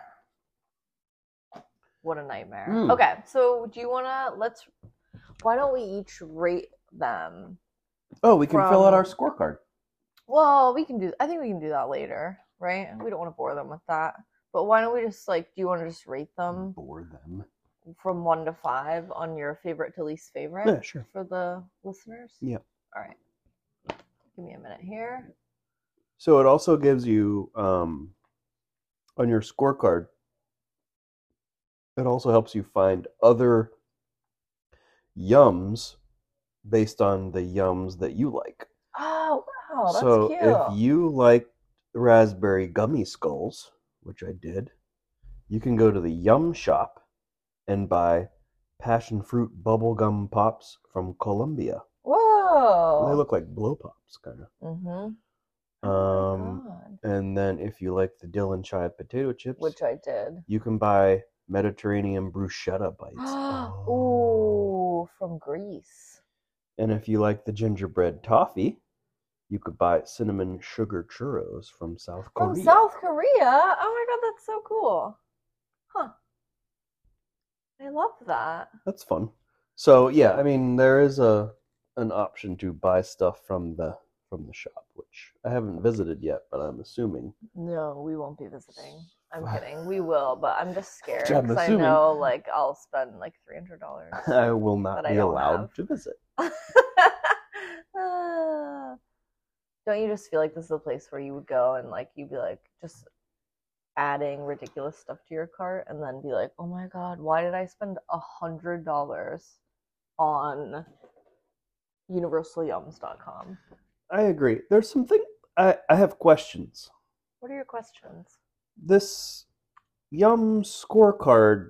What a nightmare. Okay, so do you want to, why don't we each rate them? Oh, we can fill out our scorecard. Well, I think we can do that later, right? We don't want to bore them with that. But why don't we just, do you want to just rate them? Bore them. From 1 to 5 on your favorite to least favorite? Yeah, sure. For the listeners? Yeah. All right. Give me a minute here. So it also gives you, on your scorecard, it also helps you find other yums based on the yums that you like. Oh, wow, that's so cute. if you like raspberry gummy skulls, which I did, you can go to the Yum Shop and buy passion fruit bubblegum pops from Colombia. Whoa. They look like blow pops, kind of. Mm-hmm. And then if you like the Dill and Chive potato chips, which I did, you can buy Mediterranean bruschetta bites. Ooh, from Greece. And if you like the gingerbread toffee, you could buy cinnamon sugar churros from South Korea. From South Korea? Oh my god, that's so cool. Huh. I love that. That's fun. So yeah, I mean there is an option to buy stuff from the shop, which I haven't visited yet, but I'm assuming. No, we won't be visiting. I'm kidding. We will, but I'm just scared I'm because I assuming. know I'll spend $300. I will not be allowed to visit. Don't you just feel like this is a place where you would go and you'd be just adding ridiculous stuff to your cart and then be like, oh my god, why did I spend $100 on universalyums.com? I agree. There's something I have questions. What are your questions? This Yum scorecard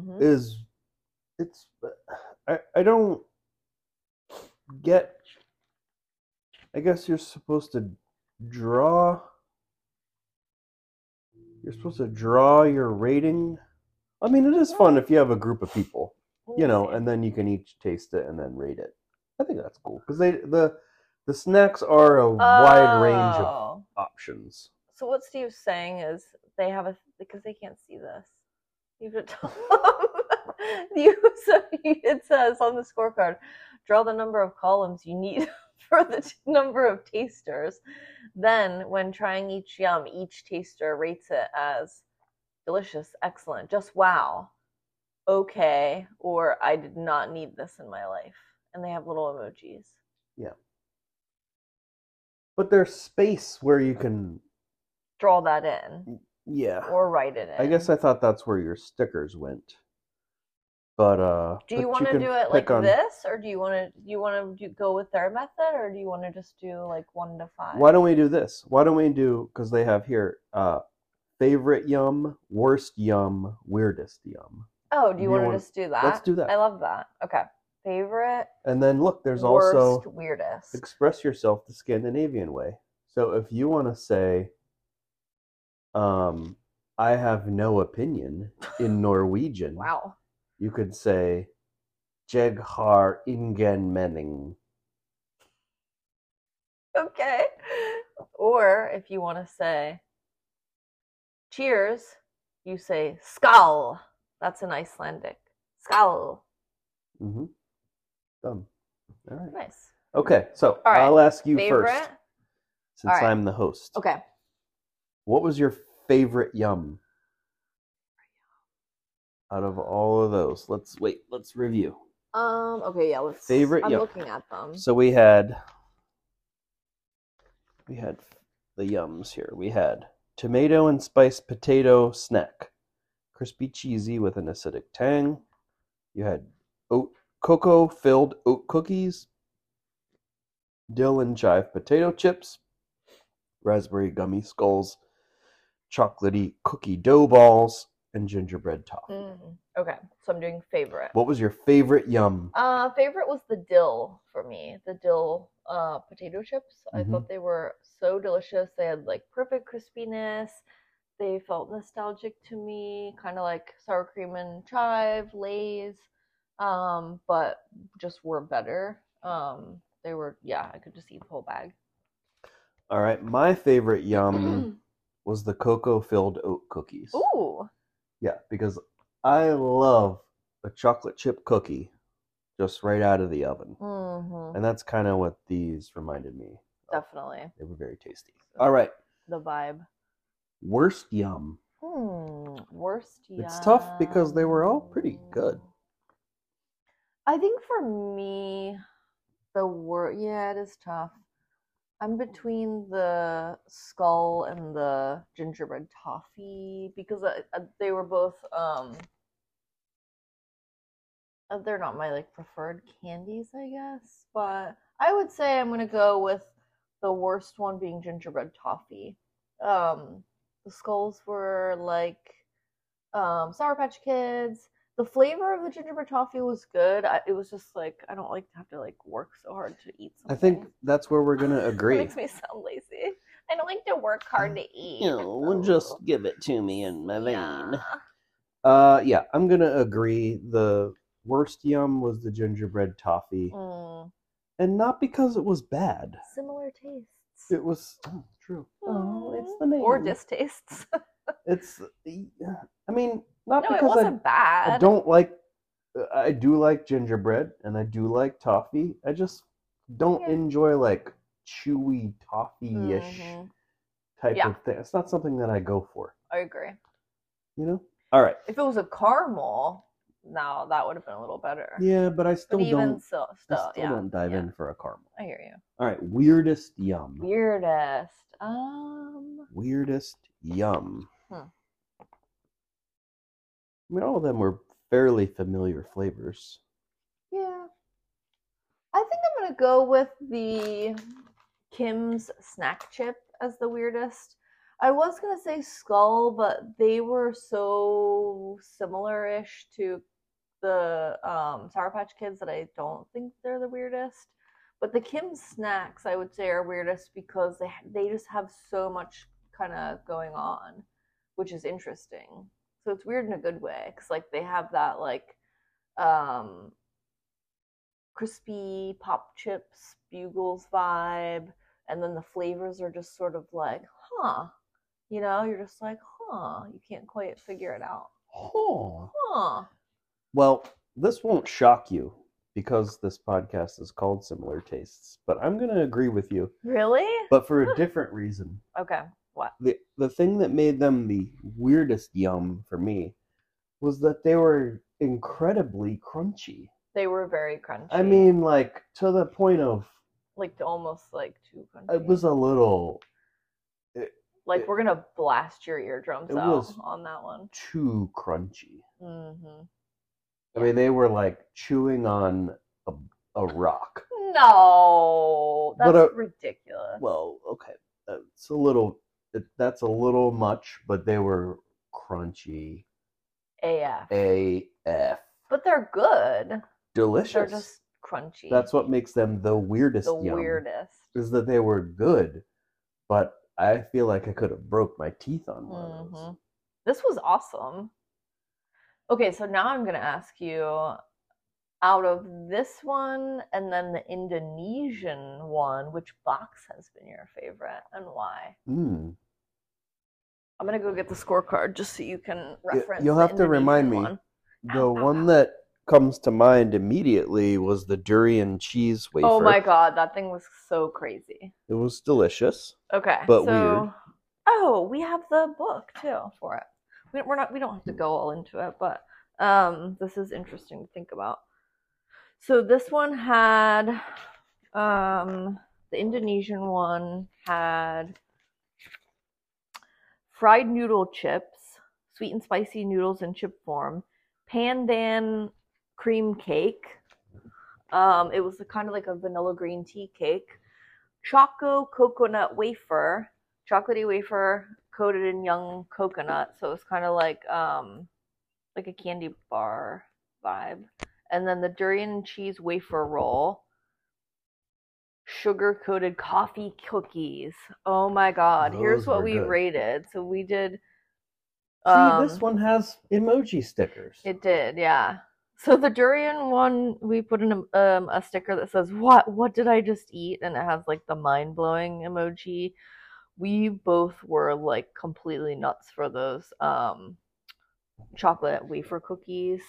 I don't get. I guess you're supposed to draw your rating. I mean, it is fun if you have a group of people, and then you can each taste it and then rate it. I think that's cool because the snacks are a wide range of options. So what Steve's saying is they have because they can't see this. You could tell them. It says on the scorecard, draw the number of columns you need for the number of tasters. Then, when trying each yum, each taster rates it as delicious, excellent, just wow, okay, or I did not need this in my life. And they have little emojis. Yeah. But there's space where you can draw that in. Yeah. Or write it in. I guess I thought that's where your stickers went. But do you want to do it like this, or do you want to go with their method, or do you want to just do 1 to 5? Why don't we do this? Why don't we do, because they have here favorite yum, worst yum, weirdest yum. Oh, do you want to just do that? Let's do that. I love that. Okay. Favorite. And then look, there's worst, also weirdest. Express yourself the Scandinavian way. So if you want to say I have no opinion in Norwegian. Wow. You could say, Jeg har ingen mening. Okay. Or if you want to say cheers, you say skál. That's an Icelandic. Skál. Mm-hmm. Done. All right. Nice. Okay, so All right. I'll ask you Favorite? first, since All right. I'm the host. Okay. What was your favorite yum out of all of those? Let's review. Okay, yeah, let's Favorite I'm yum. looking at them. So we had the yums here. We had tomato and spiced potato snack, crispy cheesy with an acidic tang. You had cocoa filled oat cookies, dill and chive potato chips, raspberry gummy skulls, chocolatey cookie dough balls, and gingerbread toffee. Okay, so I'm doing favorite. What was your favorite yum? Favorite was the dill for me. The dill potato chips. I thought they were so delicious. They had like perfect crispiness. They felt nostalgic to me, kind of like sour cream and chive, Lay's, but just were better. They were, yeah, I could just eat the whole bag. All right, my favorite yum was the cocoa-filled oat cookies. Ooh. Yeah, because I love a chocolate chip cookie just right out of the oven. And that's kind of what these reminded me of. Definitely. They were very tasty. All right. The vibe. Worst yum. Worst yum. It's tough because they were all pretty good. I think for me, yeah, it is tough. I'm between the skull and the gingerbread toffee because they were both they're not my like preferred candies, I guess, but I would say I'm gonna go with the worst one being gingerbread toffee. The skulls were like Sour Patch Kids. The flavor of the gingerbread toffee was good. It was just like I don't like to have to like work so hard to eat something. I think that's where we're gonna agree. That makes me sound lazy. I don't like to work hard to eat. Just give it to me in my vein. Yeah. I'm gonna agree. The worst yum was the gingerbread toffee, and not because it was bad. Similar tastes. It was true. It's the name. Or distastes. It's. I mean, not no, because it wasn't bad. I do like gingerbread and I do like toffee. I just don't enjoy like chewy toffee-ish type of thing. It's not something that I go for. I agree. You know? All right. If it was a caramel, now that would have been a little better. Yeah, but I still don't dive yeah. in for a caramel. I hear you. All right, weirdest yum. Weirdest yum. I mean, all of them were fairly familiar flavors. Yeah. I think I'm going to go with the Kim's snack chip as the weirdest. I was going to say skull, but they were so similar-ish to the Sour Patch Kids that I don't think they're the weirdest. But the Kim's snacks, I would say, are weirdest because they just have so much kind of going on, which is interesting. So it's weird in a good way because like they have that like crispy pop chips bugles vibe, and then the flavors are just sort of like, you know, you're just like, you can't quite figure it out. Well, this won't shock you because this podcast is called Similar Tastes, but I'm going to agree with you. Really? But for a different reason. Okay. What? The thing that made them the weirdest yum for me was that they were incredibly crunchy. They were very crunchy. I mean, like, to the point of... like, almost, like, too crunchy. It was a little... Like, we're going to blast your eardrums out on that one. Too crunchy. I mean, they were, like, chewing on a rock. No! That's ridiculous. Well, okay. It's a little... that's a little much, but they were crunchy. AF. But they're good. Delicious. They're just crunchy. That's what makes them the weirdest yum. Weirdest. Is that they were good, but I feel like I could have broke my teeth on one of those. This was awesome. Okay, so now I'm gonna ask you, out of this one and then the Indonesian one, which box has been your favorite and why? I'm gonna go get the scorecard just so you can reference You'll the have to remind me. one. The one that comes to mind immediately was the durian cheese wafer. Oh my god, that thing was so crazy. It was delicious. Okay, but weird. Oh, we have the book too for it. We don't have to go all into it, but this is interesting to think about. So this one had the Indonesian one had fried noodle chips, sweet and spicy noodles in chip form, pandan cream cake. It was kind of like a vanilla green tea cake, choco coconut wafer, chocolatey wafer coated in young coconut. So it's kind of like a candy bar vibe. And then the durian cheese wafer roll, sugar coated coffee cookies. Oh my god! Here's what we rated. So we did. See, this one has emoji stickers. It did, yeah. So the durian one, we put in a sticker that says, "What did I just eat?" And it has like the mind blowing emoji. We both were like completely nuts for those chocolate wafer cookies.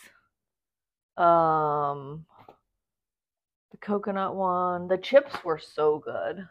The coconut one, the chips were so good.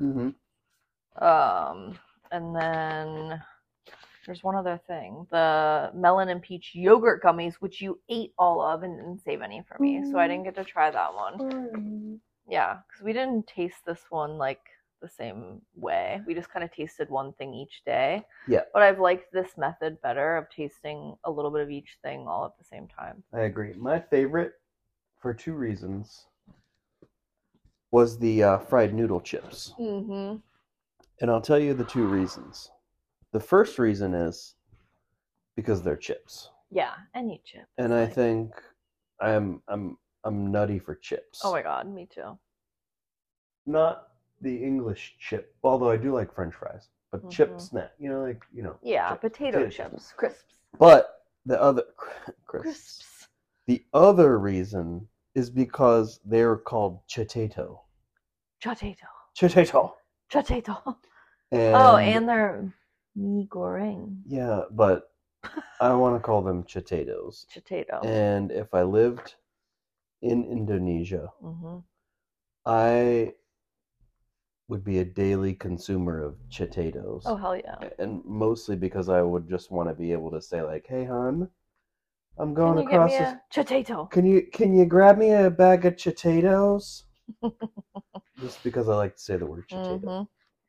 And then there's one other thing, the melon and peach yogurt gummies, which you ate all of and didn't save any for me, so I didn't get to try that one. Yeah, because we didn't taste this one like the same way. We just kind of tasted one thing each day. Yeah. But I've liked this method better of tasting a little bit of each thing all at the same time. I agree. My favorite, for 2 reasons, was the fried noodle chips. Mm-hmm. And I'll tell you the 2 reasons. The first reason is because they're chips. Yeah, any chips. And I think I'm nutty for chips. Oh my god, me too. Not the English chip, although I do like French fries, but chip snack, Yeah, chips, potato chips, crisps. But the other crisps. The other reason is because they're called chatato. Chatato. And they're mee goreng. Yeah, but I want to call them chatatos. Chatato. And if I lived in Indonesia, I would be a daily consumer of chatatos. Oh, hell yeah. And mostly because I would just want to be able to say like, "Hey, hon, I'm going across this... chatato. Can you grab me a bag of chatatos?" Just because I like to say the word chatato.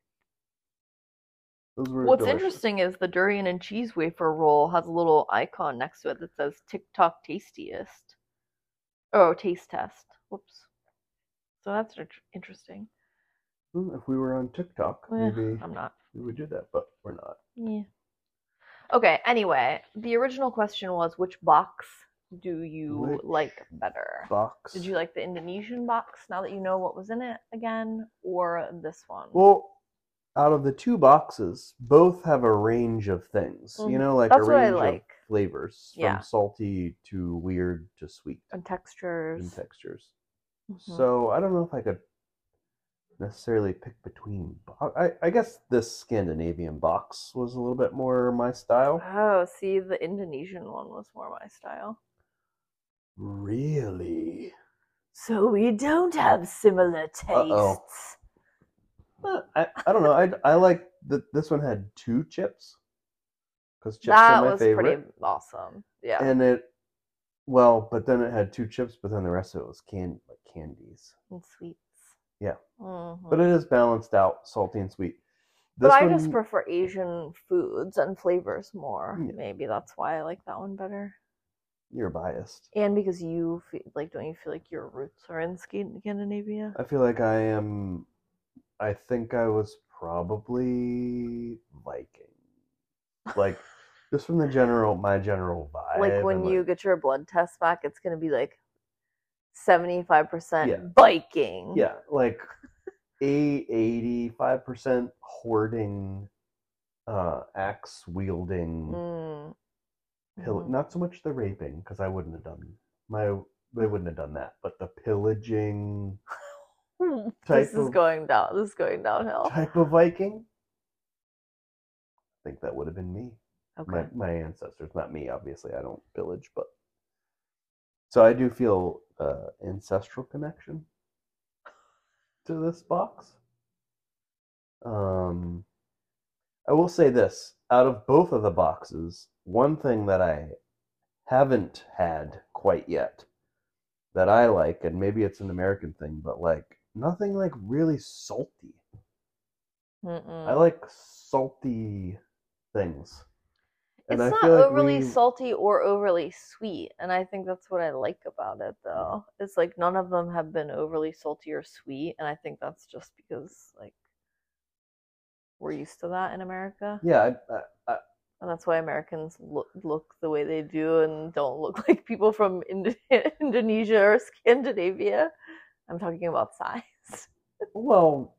What's delicious. Interesting is the durian and cheese wafer roll has a little icon next to it that says TikTok tastiest. Oh, taste test. Whoops. So that's interesting. If we were on TikTok, maybe I'm not. We would do that, but we're not. Yeah. Okay, anyway, the original question was, which box do you like better? Box. Did you like the Indonesian box now that you know what was in it again, or this one? Well, out of the 2 boxes, both have a range of things. Like that's a range of flavors, from salty to weird to sweet. And textures. So I don't know if I could necessarily pick between. I guess this Scandinavian box was a little bit more my style. Oh, see, the Indonesian one was more my style. Really? So we don't have similar tastes. I don't know. I like that this one had 2 chips. Because chips are my favorite. That was pretty awesome. Yeah. And but then it had 2 chips, but then the rest of it was candies. And sweets. Yeah. But it is balanced out, salty and sweet. But I just prefer Asian foods and flavors more. Yeah. Maybe that's why I like that one better. You're biased. And because you feel don't you feel like your roots are in Scandinavia? I feel like I am. I think I was probably Viking. Like, just from my general vibe. Like when you get your blood test back, it's gonna be like 75% Viking. Yeah, like 85% hoarding, axe wielding Not so much the raping, because I wouldn't have done they wouldn't have done that, but the pillaging This is going downhill. type of Viking. I think that would have been me. Okay. My ancestors, not me, obviously. I don't pillage, but so I do feel ancestral connection to this box. I will say this, out of both of the boxes, one thing that I haven't had quite yet that I like, and maybe it's an American thing, but like nothing like really salty. I like salty things. And it's not overly salty or overly sweet, and I think that's what I like about it, though. It's like none of them have been overly salty or sweet, and I think that's just because like we're used to that in America. Yeah, and that's why Americans look the way they do and don't look like people from Indonesia or Scandinavia. I'm talking about size. Well,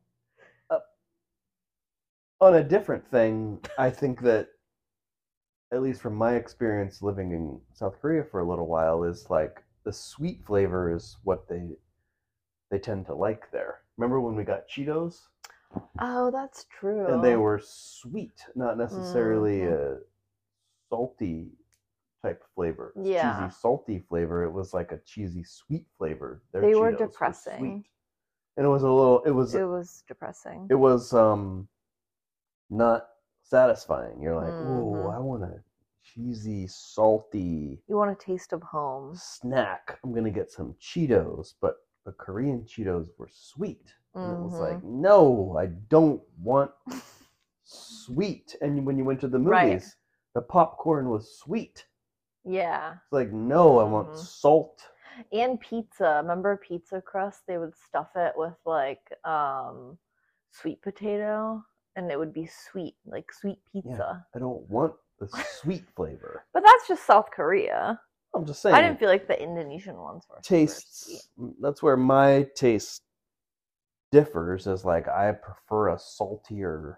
on a different thing, I think that, at least from my experience living in South Korea for a little while, is like the sweet flavor is what they tend to like there. Remember when we got Cheetos? Oh, that's true. And they were sweet, not necessarily a salty type flavor. Yeah. Cheesy, salty flavor. It was like a cheesy, sweet flavor. They Cheetos were depressing. Were sweet. And it was a little, it was depressing. It was not satisfying. You're like, oh, I want a cheesy, salty. You want a taste of home. Snack. I'm going to get some Cheetos, but the Korean Cheetos were sweet. And it was like, no, I don't want sweet. And when you went to the movies, the popcorn was sweet. Yeah. It's like, no, I want salt. And pizza. Remember pizza crust? They would stuff it with like sweet potato, and it would be sweet, like sweet pizza. Yeah, I don't want the sweet flavor. But that's just South Korea. I'm just saying. I didn't feel like the Indonesian ones were tastes. That's where my taste differs. Is like I prefer a saltier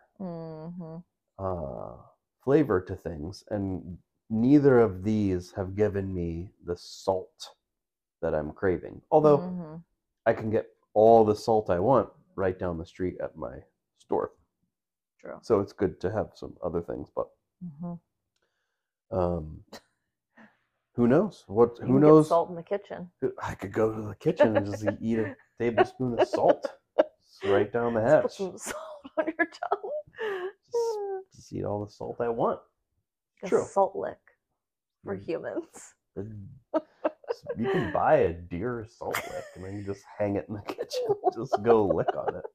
flavor to things, and neither of these have given me the salt that I'm craving. Although I can get all the salt I want right down the street at my store. True. So it's good to have some other things, but who knows? Who knows? Get salt in the kitchen. I could go to the kitchen and just eat a tablespoon of salt. It's right down the hatch. Just put some salt on your tongue. Just eat all the salt I want. A salt lick for humans. You can buy a deer salt lick and then you just hang it in the kitchen. Just go lick on it.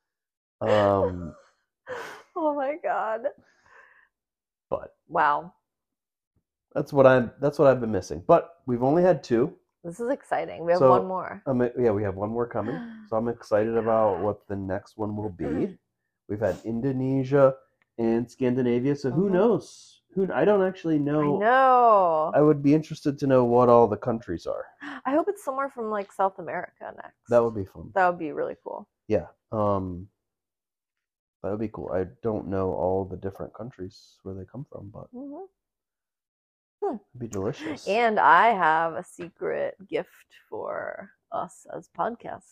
Oh my god. But wow. That's what I've been missing. But we've only had 2. This is exciting. We have one more. Yeah, we have one more coming. So I'm excited about what the next one will be. We've had Indonesia and Scandinavia. So who knows? I don't actually know. I know. I would be interested to know what all the countries are. I hope it's somewhere from like South America next. That would be fun. That would be really cool. Yeah. That would be cool. I don't know all the different countries where they come from, but it'd be delicious. And I have a secret gift for us as podcast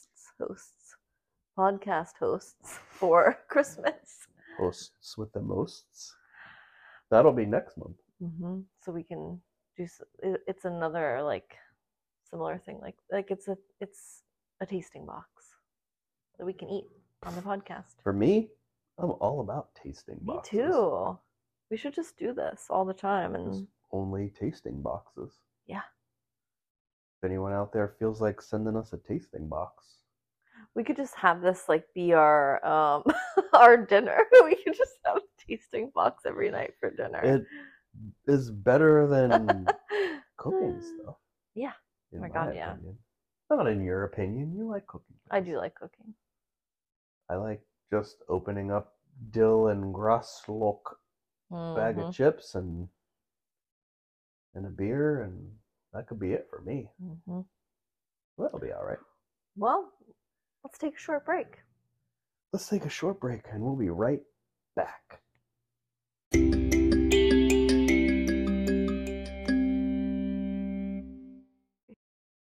hosts for Christmas. Hosts with the mosts. That'll be next month. So we can do. It's another like similar thing. Like it's a tasting box that we can eat on the podcast. For me, I'm all about tasting boxes. Me too. We should just do this all the time and just only tasting boxes. Yeah. If anyone out there feels like sending us a tasting box, we could just have this like be our our dinner. We could just have a tasting box every night for dinner. It is better than cooking stuff. Yeah. Oh my god, yeah. Not in your opinion. You like cooking. I do like cooking. I like just opening up dill and grasslok bag of chips and a beer, and that could be it for me. Well, that'll be all right. Well, let's take a short break. Let's take a short break, and we'll be right back.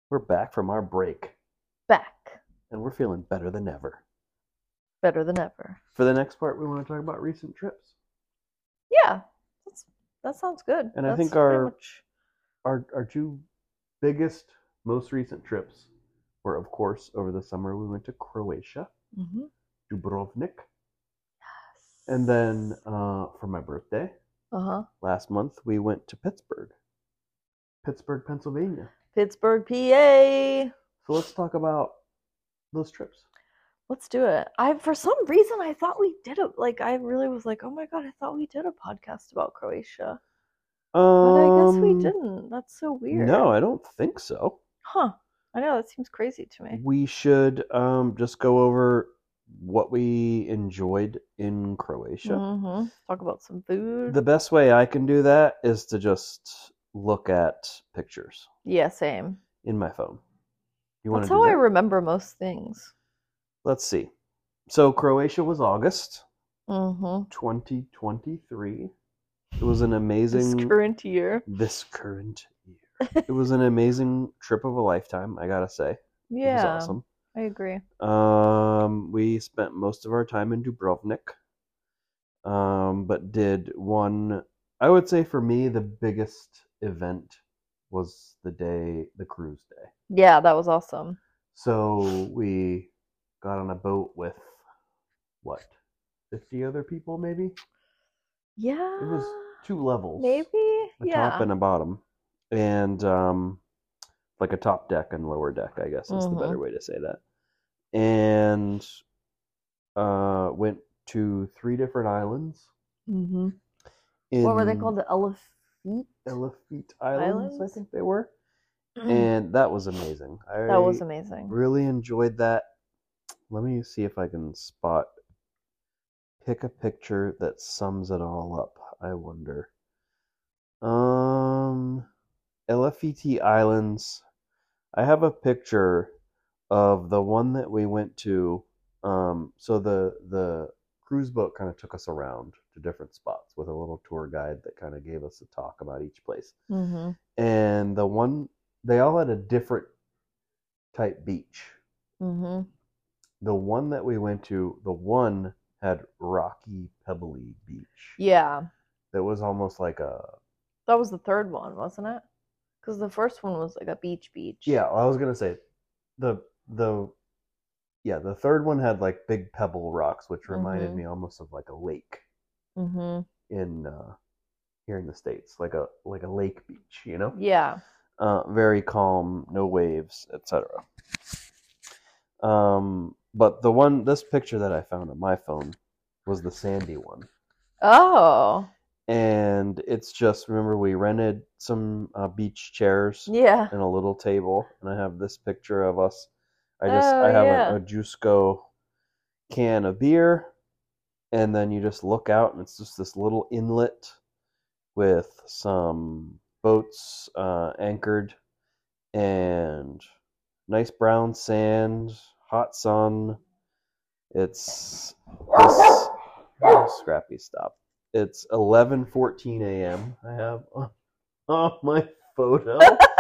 We're back from our break, Back. and we're feeling better than ever. Better than ever. For the next part, we want to talk about recent trips. Yeah, that sounds good. And That's I think our two biggest, most recent trips were, of course, over the summer we went to Croatia, Dubrovnik. Yes. And then for my birthday, last month, we went to Pittsburgh, Pennsylvania. Pittsburgh, PA. So let's talk about those trips. Let's do it. For some reason, I thought we did it. Like, I really was like, oh my God, I thought we did a podcast about Croatia. But I guess we didn't. That's so weird. No, I don't think so. Huh. I know, that seems crazy to me. We should just go over what we enjoyed in Croatia. Talk about some food. The best way I can do that is to just look at pictures. Yeah, same. In my phone. That's how I remember most things. Let's see. So Croatia was August 2023. It was an amazing... This current year. It was an amazing trip of a lifetime, I gotta say. Yeah. It was awesome. I agree. We spent most of our time in Dubrovnik. But did one... I would say for me, the biggest event was the cruise day. Yeah, that was awesome. So we got on a boat with, 50 other people maybe? Yeah. It was 2 levels. Maybe? A top and a bottom. And like a top deck and lower deck, I guess is the better way to say that. And went to 3 different islands. What were they called? The Eleftheert Islands, I think they were. And that was amazing. That was amazing. Really enjoyed that. Let me see if I can pick a picture that sums it all up. I wonder. Eleftheert Islands. I have a picture of the one that we went to. So the cruise boat kind of took us around to different spots with a little tour guide that kind of gave us a talk about each place. And the one, they all had a different type beach. The one that we went to, the one had rocky, pebbly beach. Yeah. That was almost like that was the third one, wasn't it? Because the first one was like a beach. Yeah, I was gonna say the third one had like big pebble rocks, which reminded me almost of like a lake. In here in the States, like a lake beach, you know? Yeah. Very calm, no waves, etc. But this picture that I found on my phone was the sandy one. Oh. And it's just, remember, we rented some beach chairs. Yeah. And a little table, and I have this picture of us. I have a Jusco can of beer, and then you just look out, and it's just this little inlet with some boats anchored, and nice brown sand, hot sun. It's this... Scrappy, stop. It's 11:14 a.m. I have on my photo.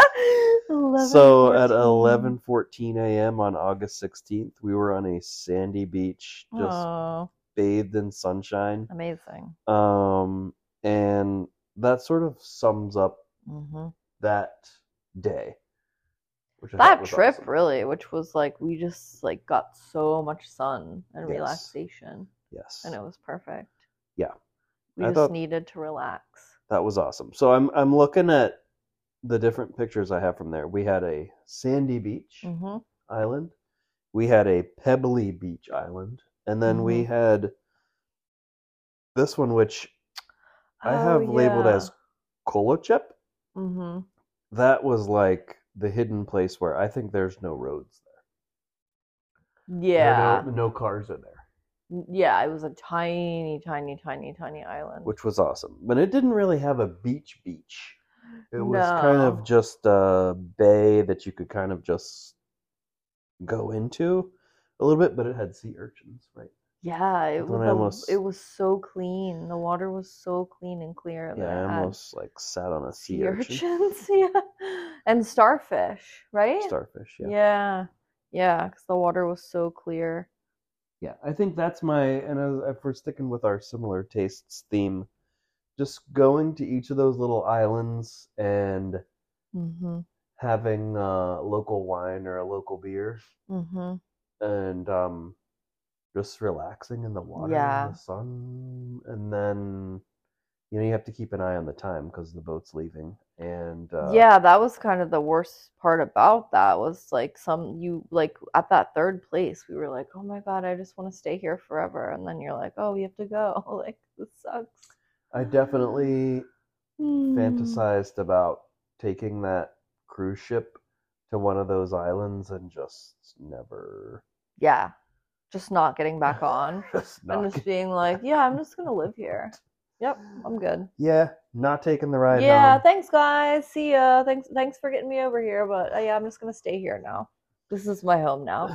So at 11:14 a.m. on August 16th, we were on a sandy beach, just bathed in sunshine. Amazing. And that sort of sums up that day. That trip, awesome. Really, which was like, we just like got so much sun and relaxation. Yes. And it was perfect. Yeah. We just needed to relax. That was awesome. So I'm looking at the different pictures I have from there. We had a sandy beach island. We had a pebbly beach island. And then we had this one, which I have labeled as Kolochep. That was like the hidden place where I think there's no roads there. Yeah. No cars in there. Yeah, it was a tiny island. Which was awesome. But it didn't really have a beach. It was kind of just a bay that you could kind of just go into a little bit, but it had sea urchins, right? Yeah, When I almost, it was so clean. The water was so clean and clear. And yeah, I it had almost like sat on a sea sea urchin. urchins, yeah, and starfish, right? Starfish, yeah. Yeah, yeah, because the water was so clear. Yeah, I think that's my, and if we're sticking with our similar tastes theme, just going to each of those little islands and Mm-hmm. having local wine or a local beer, Mm-hmm. and just relaxing in the water and Yeah. the sun, and then you have to keep an eye on the time because the boat's leaving, and Yeah, that was kind of the worst part about that was like like at that third place we were like, "Oh my God, I just want to stay here forever." And then you're like, "Oh, we have to go." Like this sucks. I definitely Hmm. fantasized about taking that cruise ship to one of those islands and just never Yeah, just not getting back on just and not just being like, "Yeah, I'm just gonna live here. Yep, I'm good." yeah, not taking the ride Yeah, home. thanks guys. See ya. Thanks for getting me over here, but yeah, I'm just gonna stay here now. This is my home now.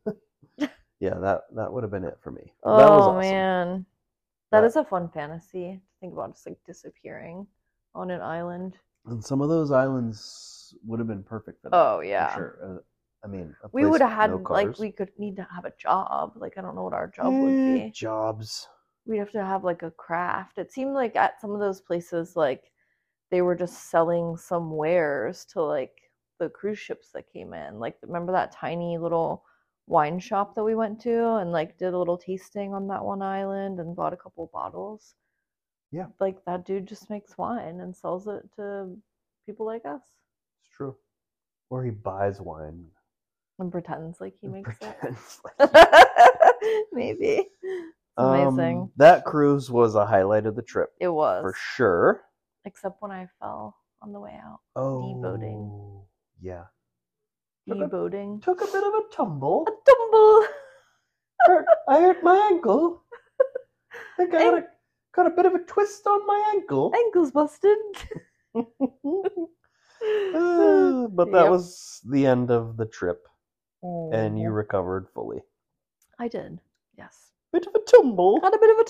Yeah, that would have been it for me. That was Oh awesome. man. That is a fun fantasy to think about, just like disappearing on an island. And some of those islands would have been perfect for that. Oh yeah. For sure. I mean, a We place would have with had no like cars. we could need to have a job. Like I don't know what our job would be. Jobs. We'd have to have like a craft. It seemed like at some of those places like they were just selling some wares to like the cruise ships that came in. Like remember that tiny little wine shop that we went to and like did a little tasting on that one island and bought a couple bottles? Yeah, Like that dude just makes wine and sells it to people like us it's true. Or he buys wine and pretends like he and makes pretends like it. Maybe. It's amazing. That cruise was a highlight of the trip. It was. For sure. Except when I fell on the way out. Oh. D-boating. Yeah. D-boating. Took a bit of a tumble. A tumble. I hurt my ankle. I think I got a bit of a twist on my ankle. Ankle's busted. But that was the end of the trip. Oh. And you recovered fully. I did. Yes. Bit of a tumble. Had a bit of a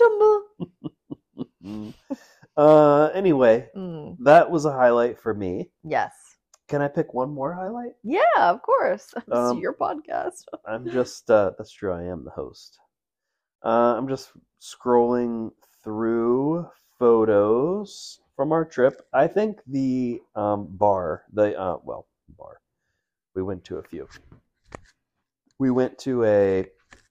tumble. Anyway, that was a highlight for me. Yes. Can I pick one more highlight? Yeah, of course. It's your podcast. I'm just, that's true, I am the host. I'm just scrolling through photos from our trip. I think the bar, we went to a few. We went to a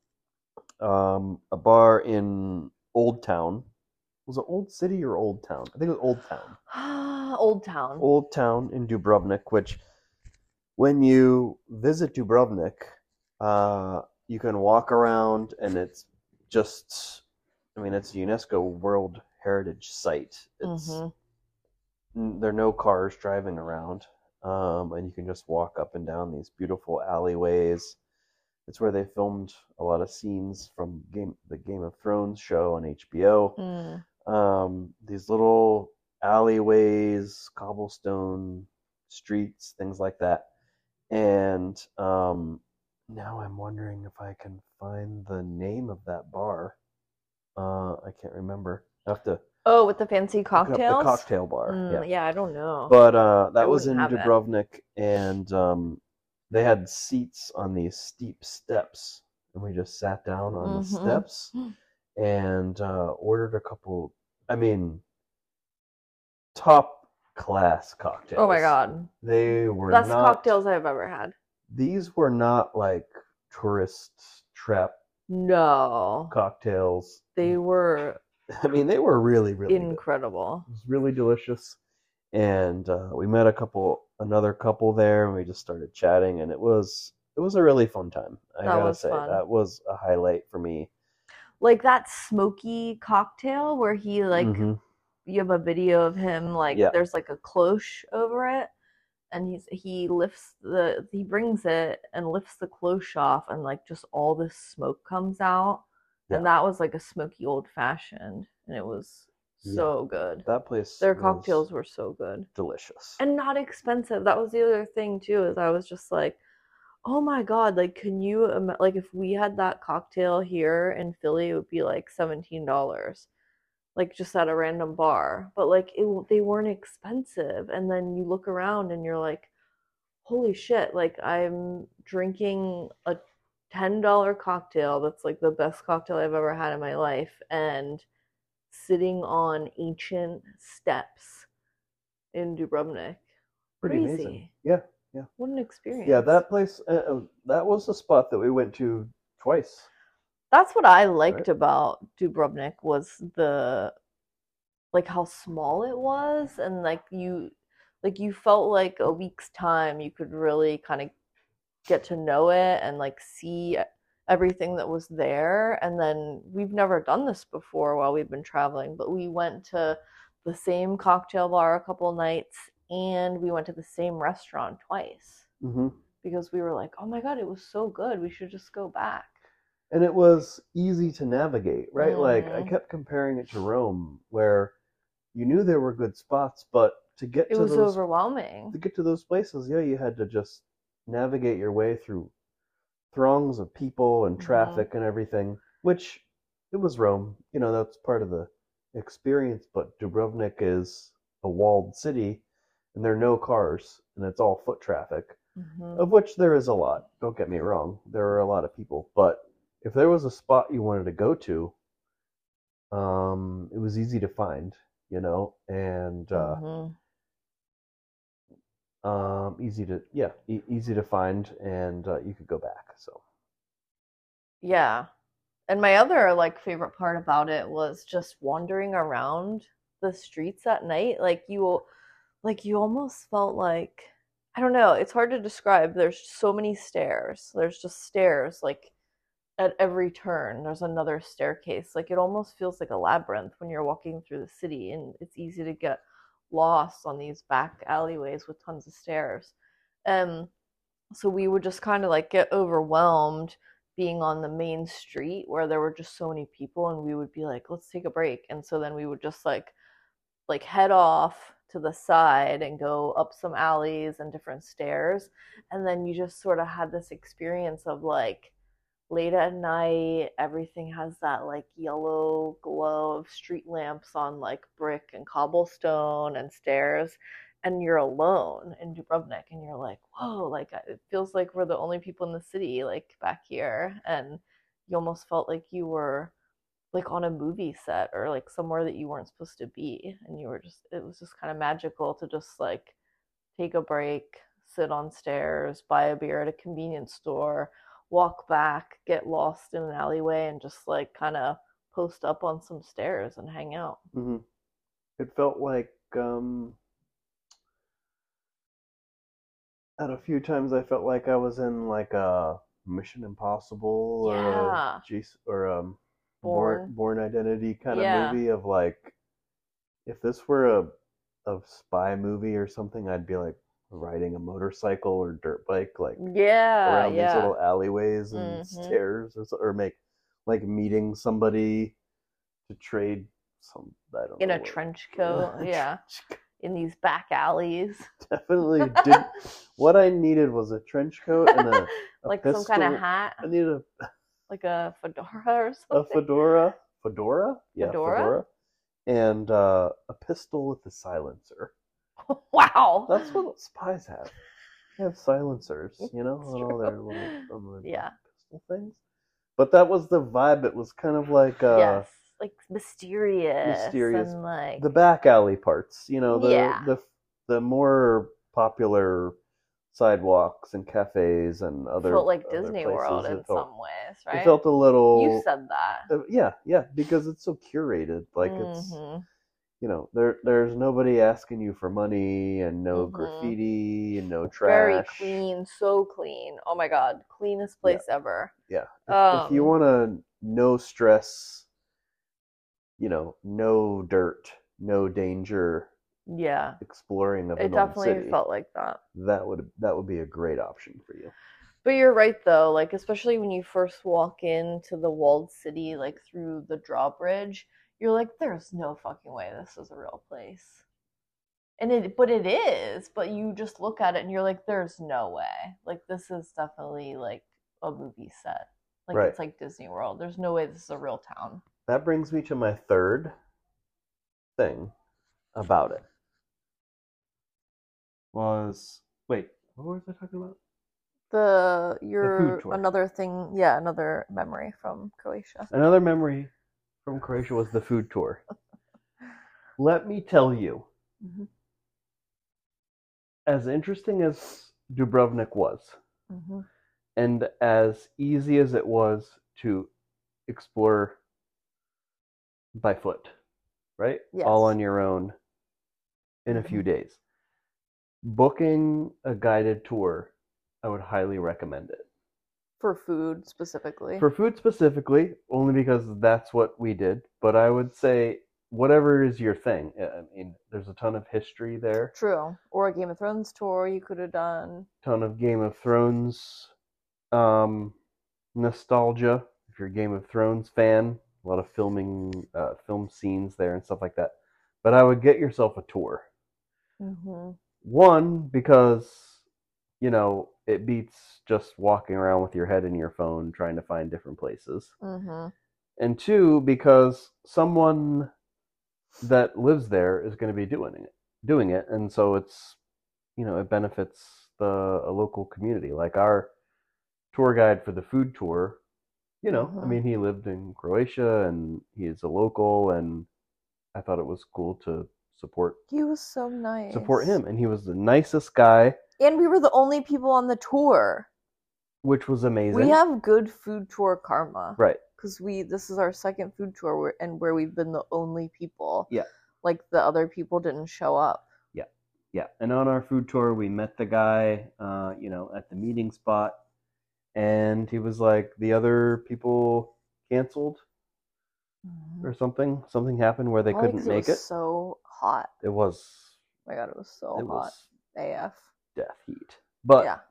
bar in Old Town. Was it Old City or Old Town? I think it was Old Town. Old Town. Old Town in Dubrovnik, which when you visit Dubrovnik, you can walk around and it's just, I mean, it's a UNESCO World Heritage Site. It's there are no cars driving around, and you can just walk up and down these beautiful alleyways. It's where they filmed a lot of scenes from the Game of Thrones show on HBO. These little alleyways, cobblestone streets, things like that. And now I'm wondering if I can find the name of that bar. I can't remember. I have to. Oh, with the fancy cocktails? The cocktail bar. Yeah, I don't know. But that was in Dubrovnik, and they had seats on these steep steps, and we just sat down on the steps and ordered a couple. I mean, top class cocktails. Oh my god, they were best cocktails I've ever had. These were not like tourist trap. No cocktails. They were. I mean, they were really, really incredible. Good. It was really delicious, and we met another couple there, and we just started chatting, and it was a really fun time. I gotta say, that was a highlight for me. Like that smoky cocktail where he like, you have a video of him like, there's like a cloche over it, and he brings it and lifts the cloche off, and like just all this smoke comes out. And that was like a smoky old fashioned, and it was so good. That place, their cocktails were so good, delicious, and not expensive. That was the other thing too. Is I was just like, Oh my God, like can you like if we had that cocktail here in Philly, it would be like $17. Like just at a random bar. But like they weren't expensive. And then you look around and you're like, holy shit, like I'm drinking a $10 cocktail that's like the best cocktail I've ever had in my life and sitting on ancient steps in Dubrovnik. Pretty amazing. Crazy. Yeah, yeah, What an yeah. experience. That place, that was the spot that we went to twice, That's what I right? liked about Dubrovnik was the like how small it was and like you felt like a week's time you could really kind of get to know it and like see everything that was there. And then we've never done this before while we've been traveling, but we went to the same cocktail bar a couple nights and we went to the same restaurant twice Mm-hmm. because we were like, oh my God, it was so good. We should just go back. And it was easy to navigate, right? Like I Mm-hmm. kept comparing it to Rome, where you knew there were good spots, but It was overwhelming. to get to those places, yeah, you had to just navigate your way through throngs of people and Mm-hmm. traffic and everything, which it was Rome. You know, that's part of the experience, but Dubrovnik is a walled city and there are no cars and it's all foot traffic, Mm-hmm. of which there is a lot. Don't get me wrong, there are a lot of people, but if there was a spot you wanted to go to, it was easy to find, you know, and Mm-hmm. easy to yeah, easy to find, and you could go back. So Yeah. And my other like favorite part about it was just wandering around the streets at night. Like you almost felt like I don't know, it's hard to describe. There's so many stairs. There's just stairs like at every turn there's another staircase. Like it almost feels like a labyrinth when you're walking through the city and it's easy to get lost on these back alleyways with tons of stairs. And so we would just kind of like get overwhelmed being on the main street where there were just so many people and we would be like let's take a break and so then we would just like head off to the side and go up some alleys and different stairs and then you just sort of had this experience of like late at night everything has that like yellow glow of street lamps on like brick and cobblestone and stairs and you're alone in Dubrovnik and you're like whoa like it feels like we're the only people in the city like back here and you almost felt like you were like on a movie set or like somewhere that you weren't supposed to be and you were just it was just kind of magical to just like take a break, sit on stairs, buy a beer at a convenience store, walk back, get lost in an alleyway, and just like kind of post up on some stairs and hang out. mm-hmm. It felt like at a few times I felt like I was in like a Mission Impossible or a Yeah. Born. Born Identity kind of Yeah. movie of like if this were a spy movie or something, I'd be like riding a motorcycle or dirt bike like Yeah. around these Yeah. little alleyways and Mm-hmm. stairs or make like meeting somebody to trade some I don't In know a trench coat. what Yeah. In these back alleys. definitely did what I needed was a trench coat and a Like some kind of pistol. hat. I needed Like a fedora or a something. fedora, yeah, Fedora? fedora, and a pistol with a silencer. Wow. That's what spies have. They have silencers, you know, It's on all true. their little Yeah. pistol things. But that was the vibe. It was kind of like Yes. Like mysterious mysterious. and like The back alley parts, you know, yeah. the more popular sidewalks and cafes and Felt like other Disney World places. in some ways, It right? felt a You little said that. yeah, yeah, because it's so curated. Like it's Mm-hmm. you know there's nobody asking you for money and no Mm-hmm. graffiti and no Very trash. clean, so clean. Oh my God, cleanest Yeah, place ever. yeah. If you Um, want to no stress, you know, no dirt, no danger, yeah. exploring of It an old definitely city, felt like that. that would be a great option for you. But you're right though, like especially when you first walk into the walled city, like through the drawbridge, you're like, there's no fucking way this is a real place. But it is, but you just look at it and you're like, there's no way. Like, this is definitely like a movie set. Like, Right. it's like Disney World. There's no way this is a real town. That brings me to my third thing about it. Wait, what was I talking about? The food tour. Another memory from Croatia. Another memory from Croatia was the food tour. Let me tell you, as interesting as Dubrovnik was, and as easy as it was to explore by foot, right? Yes. All on your own in a few days. Booking a guided tour, I would highly recommend it. For food specifically? For food specifically, only because that's what we did. But I would say whatever is your thing. I mean, there's a ton of history there. True. Or a Game of Thrones tour you could have done. Ton of Game of Thrones nostalgia. If you're a Game of Thrones fan, a lot of film scenes there and stuff like that. But I would get yourself a tour. One, because, you know, it beats just walking around with your head in your phone trying to find different places. And two, because someone that lives there is going to be doing it, and so it's, you know, it benefits a local community. Like our tour guide for the food tour, you know, I mean, he lived in Croatia and he is a local, and I thought it was cool to support. He was so nice. Support him, and he was the nicest guy. And we were the only people on the tour, which was amazing. We have good food tour karma, right? Because this is our second food tour, where we've been the only people. Yeah, like the other people didn't show up. Yeah. And on our food tour, we met the guy, you know, at the meeting spot, and he was like, the other people canceled. Or something. Something happened where they couldn't make it. It was so hot. It was. Oh my God, it was so hot. AF. Death heat. But yeah.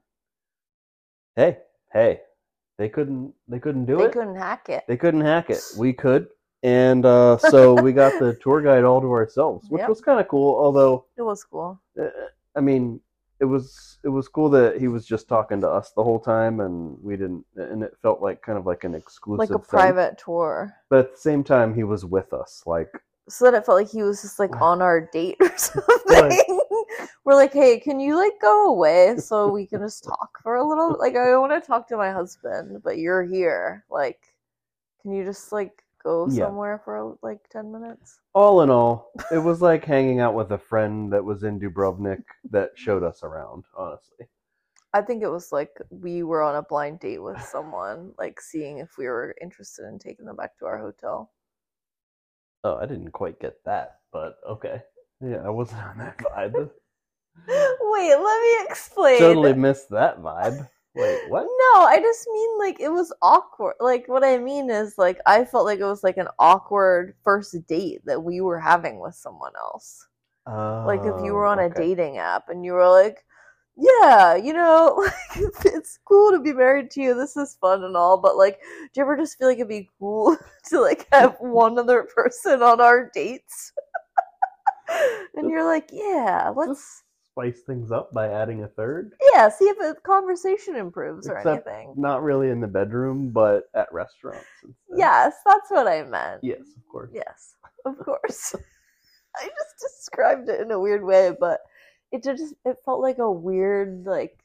Hey, they couldn't do it. They couldn't hack it. They couldn't hack it. We could, and so we got the tour guide all to ourselves, which was kind of cool. Although it was cool. I mean, it was cool that he was just talking to us the whole time, and we didn't, and it felt like kind of like an exclusive, like a private tour. But at the same time, he was with us, like, so that it felt like he was just like on our date or something. We're like, hey, can you like go away so we can just talk for a little? Like, I want to talk to my husband, but you're here. Like, can you just like go somewhere for like 10 minutes? All in all, it was like hanging out with a friend that was in Dubrovnik that showed us around, honestly. I think it was like we were on a blind date with someone, like seeing if we were interested in taking them back to our hotel. Oh, I didn't quite get that, but okay. Yeah, I wasn't on that vibe. Wait, let me explain. Totally missed that vibe. Wait, what? No, I just mean like it was awkward. Like what I mean is like I felt like it was like an awkward first date that we were having with someone else. Like if you were on a dating app and you were like, yeah, you know, like it's cool to be married to you. This is fun and all, but like, do you ever just feel like it'd be cool to like have one other person on our dates? And you're like, yeah, let's spice things up by adding a third. Yeah, see if the conversation improves or anything. Not really in the bedroom, but at restaurants. Instead. Yes, that's what I meant. Yes, of course. Yes, of course. I just described it in a weird way, but it felt like a weird, like,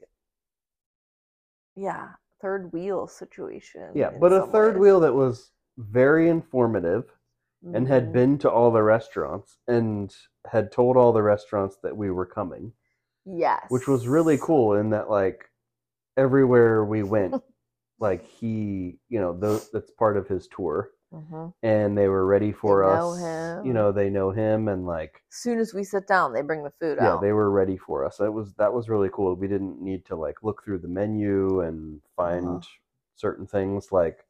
third wheel situation. Yeah, but a third wheel that was very informative and had been to all the restaurants and had told all the restaurants that we were coming. Yes. Which was really cool in that, like, everywhere we went, like, he, you know, that's part of his tour. And they were ready for us. Him. You know, they know him, and like as soon as we sit down, they bring the food out. Yeah, they were ready for us. That was really cool. We didn't need to like look through the menu and find certain things. Like,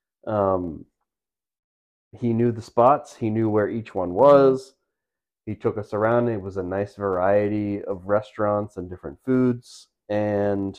he knew the spots. He knew where each one was. He took us around. It was a nice variety of restaurants and different foods, and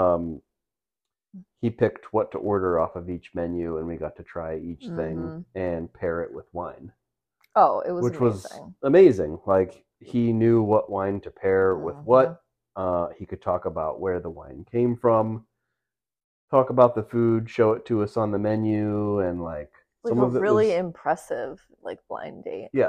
he picked what to order off of each menu, and we got to try each thing and pair it with wine. Oh, it was amazing. Was amazing. Like, he knew what wine to pair with what. He could talk about where the wine came from, talk about the food, show it to us on the menu, and like some of it really was impressive, like blind date. Yeah.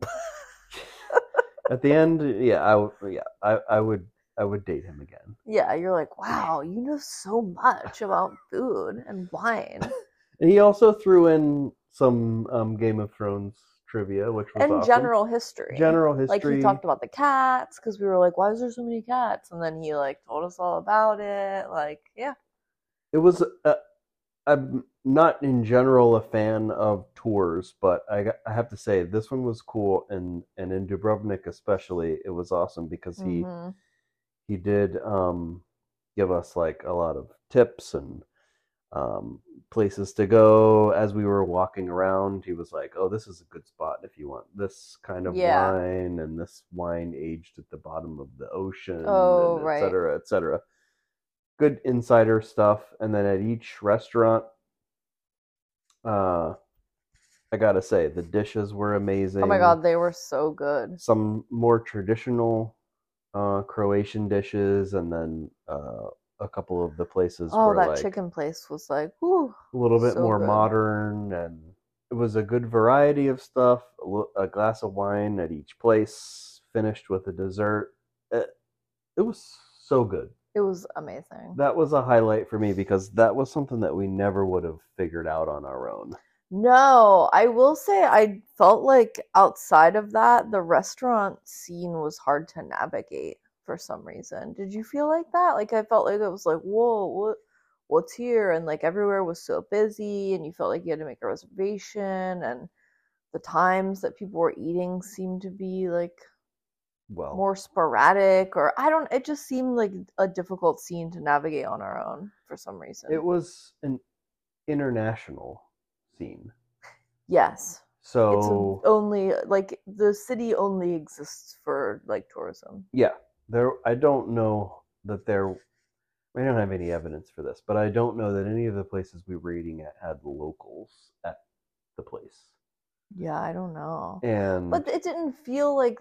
At the end, I would date him again. Yeah, you're like, wow, you know so much about food and wine. And he also threw in some Game of Thrones trivia, which was awesome. General history. General history. Like he talked about the cats because we were like, why is there so many cats? And then he like told us all about it. Like, yeah. It was. I'm not in general a fan of tours, but I have to say this one was cool, and in Dubrovnik especially, it was awesome because he did give us like a lot of tips and places to go as we were walking around. He was like, "Oh, this is a good spot if you want this kind of wine, and this wine aged at the bottom of the ocean, and et cetera, et cetera." Good insider stuff. And then at each restaurant, I gotta say, the dishes were amazing. Oh my god, they were so good. Some more traditional Croatian dishes, and then a couple of the places were that like, chicken place was like, whew, a little bit more modern, and it was a good variety of stuff. A glass of wine at each place, finished with a dessert. It was so good. It was amazing. That was a highlight for me because that was something that we never would have figured out on our own. No, I will say I felt like outside of that, the restaurant scene was hard to navigate for some reason. Did you feel like that? Like I felt like it was like, whoa, what's here? And like everywhere was so busy, and you felt like you had to make a reservation, and the times that people were eating seemed to be like more sporadic, or it just seemed like a difficult scene to navigate on our own for some reason. It was an international scene. Yes. So it's only like the city only exists for like tourism. Yeah. I don't know that we don't have any evidence for this, but I don't know that any of the places we were eating at had locals at the place. Yeah, I don't know. But it didn't feel like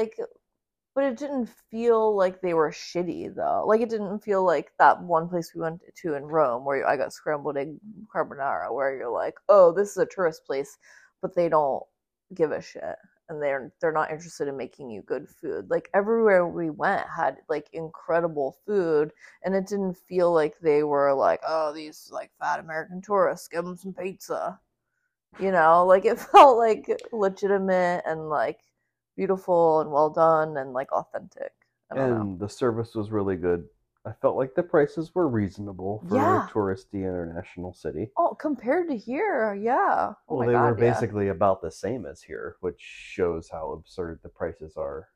but it didn't feel like they were shitty, though. Like, it didn't feel like that one place we went to in Rome where I got scrambled egg carbonara, where you're like, oh, this is a tourist place, but they don't give a shit. And they're not interested in making you good food. Like, everywhere we went had, like, incredible food, and it didn't feel like they were like, oh, these, like, fat American tourists, give them some pizza. You know? Like, it felt, like, legitimate and, like, beautiful and well done and like authentic. And the service was really good. I felt like the prices were reasonable for a touristy international city. Oh, compared to here, yeah. Oh, well, they were basically about the same as here, which shows how absurd the prices are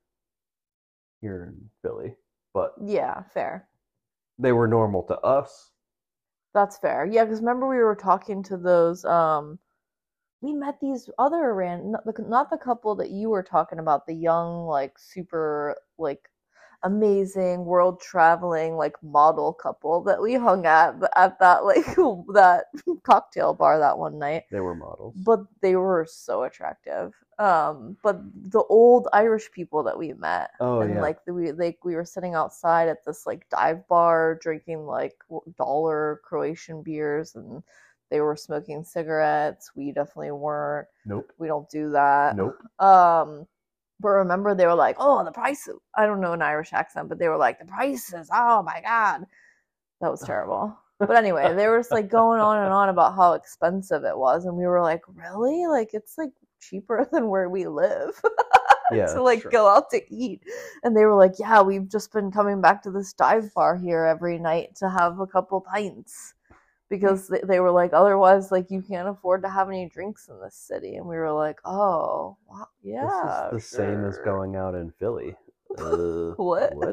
here in Philly. But yeah, fair. They were normal to us. That's fair. Yeah, because remember we were talking to those we met these other not the couple that you were talking about, the young, like, super, like, amazing world traveling, like, model couple that we hung at that, like, that cocktail bar that one night. They were models. But they were so attractive. But the old Irish people that we met. Oh, and, yeah. Like, we were sitting outside at this, like, dive bar drinking, like, $1 Croatian beers, and they were smoking cigarettes. We definitely weren't. Nope. We don't do that. Nope. But remember, they were like, oh, the price. I don't know an Irish accent, but they were like, the prices. Oh, my God. That was terrible. But anyway, they were just like going on and on about how expensive it was. And we were like, really? Like, it's like cheaper than where we live. Yeah, to like go out to eat. And they were like, yeah, we've just been coming back to this dive bar here every night to have a couple pints. Because they were like, otherwise, like, you can't afford to have any drinks in this city. And we were like, oh, wow, yeah. This is the same as going out in Philly. What?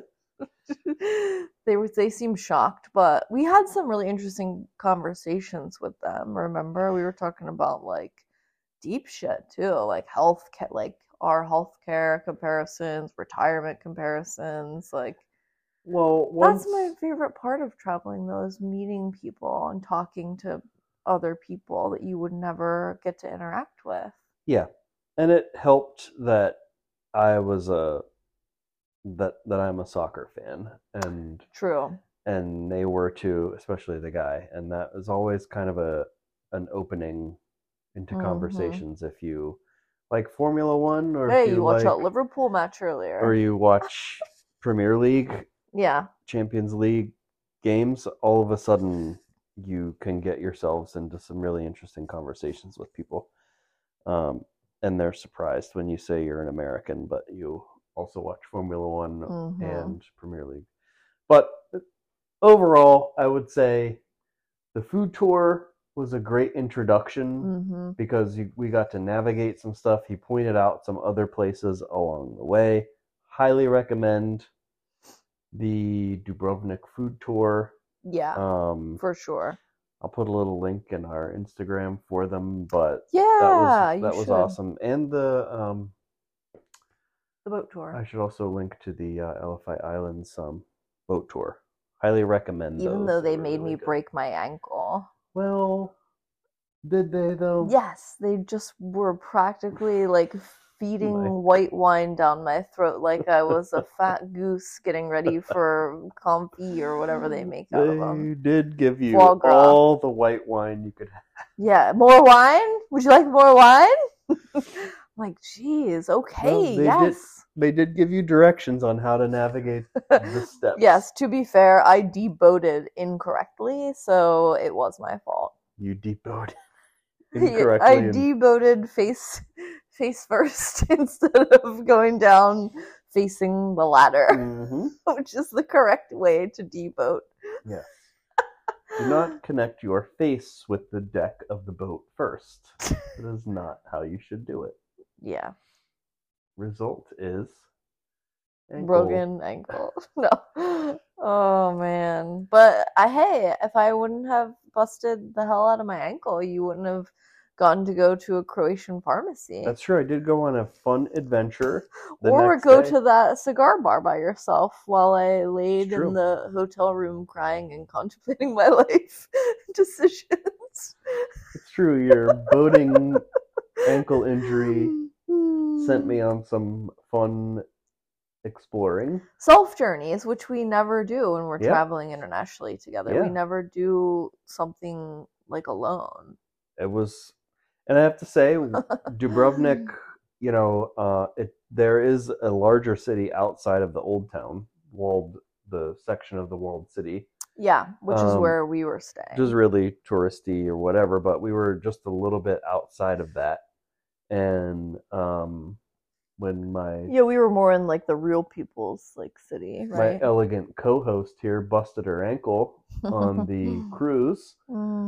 They seemed shocked, but we had some really interesting conversations with them. Remember, we were talking about like deep shit too, like like our healthcare comparisons, retirement comparisons, like. Well, that's my favorite part of traveling, though, is meeting people and talking to other people that you would never get to interact with. Yeah, and it helped that I was that I'm a soccer fan, and True. and they were too, especially the guy, and that was always kind of an opening into conversations if you like Formula One, or if Hey, you you watched like, that Liverpool match earlier. or you watch Premier League, Yeah. Champions League games. All of a sudden, you can get yourselves into some really interesting conversations with people, and they're surprised when you say you're an American, but you also watch Formula One and Premier League. But overall, I would say the food tour was a great introduction because we got to navigate some stuff. He pointed out some other places along the way. Highly recommend the Dubrovnik food tour. Yeah, for sure. I'll put a little link in our Instagram for them, but yeah, that was awesome. And the boat tour. I should also link to the Elefai Islands boat tour. Highly recommend those. Even though they made me break my ankle. Well, did they though? Yes, they just were practically like feeding white wine down my throat like I was a fat goose getting ready for confit or whatever they make out of them. They did give you all the white wine you could have. Yeah, more wine? Would you like more wine? Like, geez, okay, yes. They did give you directions on how to navigate the steps. Yes, to be fair, I deboated incorrectly, so it was my fault. You deboated incorrectly. I deboated face first instead of going down facing the ladder, which is the correct way to deboat. Yes. Do not connect your face with the deck of the boat first. That is not how you should do it. Yeah. Result is broken ankle. No. Oh man. But hey, if I wouldn't have busted the hell out of my ankle, you wouldn't have gotten to go to a Croatian pharmacy. That's true. I did go on a fun adventure. Or go to that cigar bar by yourself while I laid in the hotel room crying and contemplating my life decisions. It's true. Your boating ankle injury sent me on some fun exploring. Self journeys, which we never do when we're traveling internationally together. We never do something like alone. It was, and I have to say, Dubrovnik, you know, there is a larger city outside of the old town, the section of the walled city. Yeah, which is where we were staying. Which is really touristy or whatever, but we were just a little bit outside of that. And when we were more in like the real people's like city, right? My elegant co-host here busted her ankle on the cruise.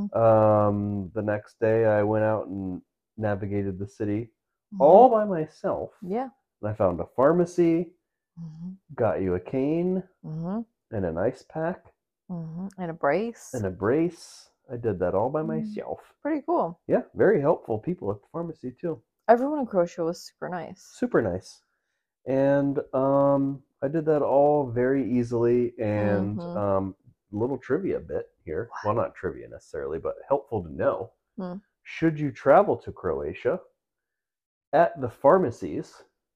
The next day I went out and navigated the city all by myself. Yeah. And I found a pharmacy, got you a cane and an ice pack. And a brace. I did that all by myself. Pretty cool. Yeah, very helpful people at the pharmacy too. Everyone in Croatia was super nice. Super nice. And I did that all very easily. And little trivia bit here. Well, not trivia necessarily, but helpful to know. Should you travel to Croatia, at the pharmacies,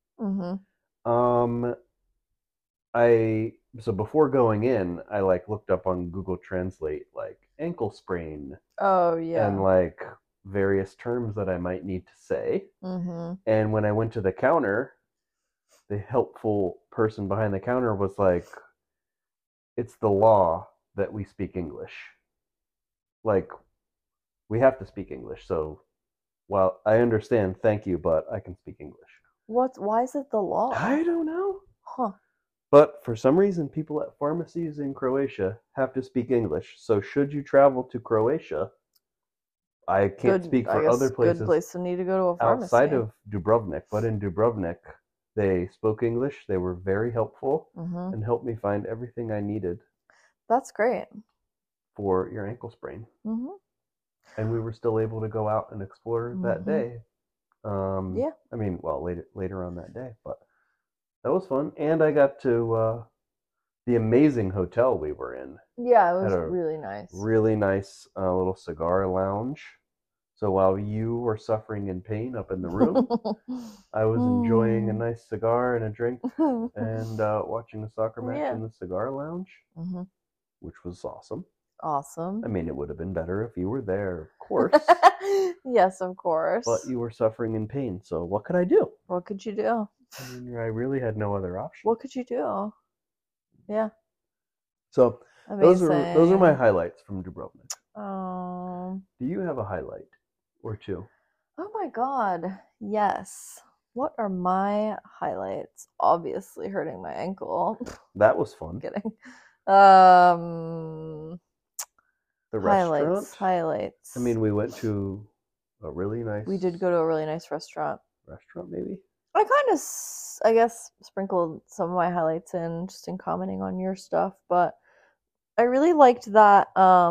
so before going in, I like looked up on Google Translate like ankle sprain. Oh yeah. And like various terms that I might need to say. And when I went to the counter, the helpful person behind the counter was like, "It's the law that we speak English. Like, we have to speak English. So, well, I understand. Thank you, but I can speak English." Why is it the law? I don't know. Huh. But for some reason, people at pharmacies in Croatia have to speak English. So should you travel to Croatia, I can't speak for other places. Good place to need to go to a pharmacy. Outside of Dubrovnik, but in Dubrovnik, they spoke English. They were very helpful and helped me find everything I needed. That's great. For your ankle sprain. And we were still able to go out and explore that day. Yeah. I mean, well, later on that day, but that was fun. And I got to the amazing hotel we were in. Yeah, it was really nice. Really nice little cigar lounge. So while you were suffering in pain up in the room, I was enjoying a nice cigar and a drink and watching a soccer match in the cigar lounge, which was awesome. Awesome. I mean, it would have been better if you were there, of course. Yes, of course. But you were suffering in pain, so what could I do? What could you do? I mean, I really had no other option. What could you do? Yeah. So those are my highlights from Dubrovnik. Do you have a highlight or two? Oh my God, yes. What are my highlights? Obviously hurting my ankle. That was fun. Kidding. The restaurant? Highlights. I mean, we went to a really nice... We did go to a really nice restaurant. Restaurant, maybe? I kind of, I guess, sprinkled some of my highlights in, just in commenting on your stuff, but I really liked that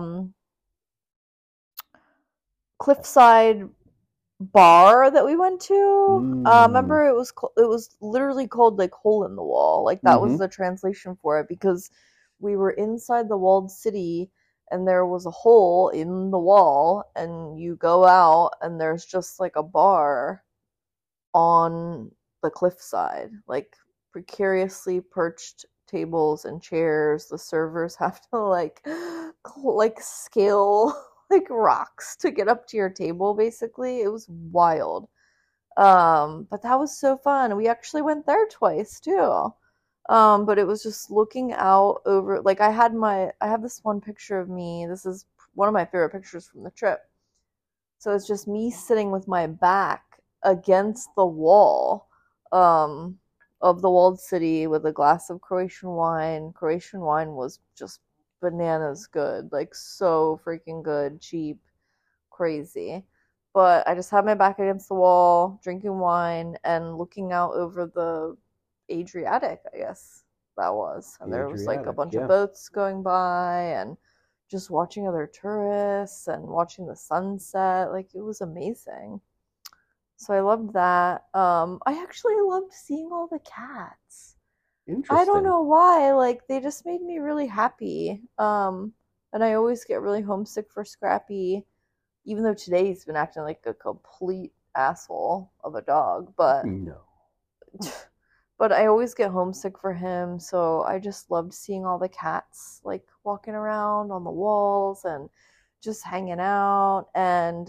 Cliffside bar that we went to. Remember, it was literally called like Hole in the Wall. Like that was the translation for it, because we were inside the walled city and there was a hole in the wall, and you go out and there's just like a bar on the cliffside, like precariously perched tables and chairs. The servers have to like scale like rocks to get up to your table, basically. It was wild. But that was so fun. We actually went there twice too. But it was just looking out over, like I have this one picture of me. This is one of my favorite pictures from the trip. So it's just me sitting with my back against the wall of the walled city with a glass of Croatian wine. Croatian wine was just bananas good, like so freaking good, cheap, crazy. But I just had my back against the wall, drinking wine and looking out over the Adriatic, I guess that was. And there was like a bunch of boats going by, and just watching other tourists and watching the sunset. Like, it was amazing. So I loved that. I actually loved seeing all the cats. Interesting. I don't know why. Like, they just made me really happy. And I always get really homesick for Scrappy, even though today he's been acting like a complete asshole of a dog. But no. But I always get homesick for him, so I just loved seeing all the cats, like, walking around on the walls and just hanging out. And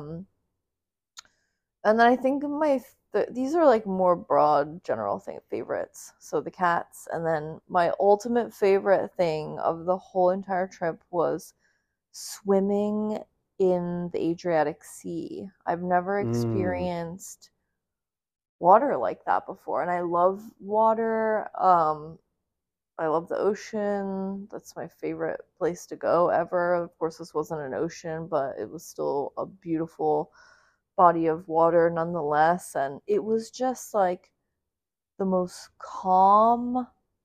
then I think these are like more broad general favorites. So the cats, and then my ultimate favorite thing of the whole entire trip was swimming in the Adriatic Sea. I've never experienced water like that before, and I love water. I love the ocean. That's my favorite place to go ever. Of course, this wasn't an ocean, but it was still a beautiful body of water nonetheless. And it was just like the most calm,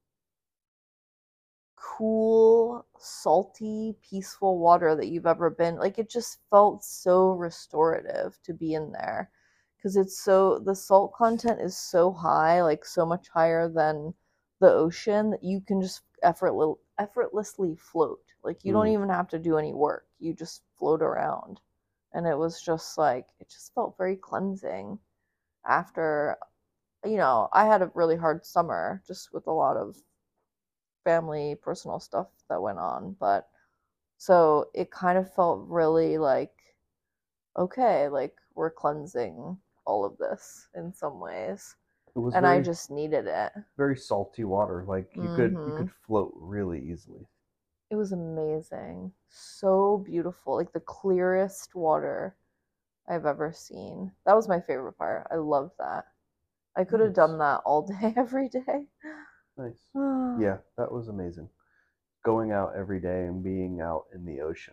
cool, salty, peaceful water that you've ever been. Like, it just felt so restorative to be in there, because the salt content is so high, like so much higher than the ocean, that you can just effortlessly float. Like, you don't even have to do any work. You just float around. And it was just like, it just felt very cleansing after, I had a really hard summer just with a lot of family, personal stuff that went on. But so it kind of felt really like, okay, like we're cleansing all of this in some ways. And I just needed it. Very salty water. Like, you could float really easily. It was amazing. So beautiful. Like the clearest water I've ever seen. That was my favorite part. I loved that. I could have done that all day, every day. Nice. Yeah, that was amazing. Going out every day and being out in the ocean.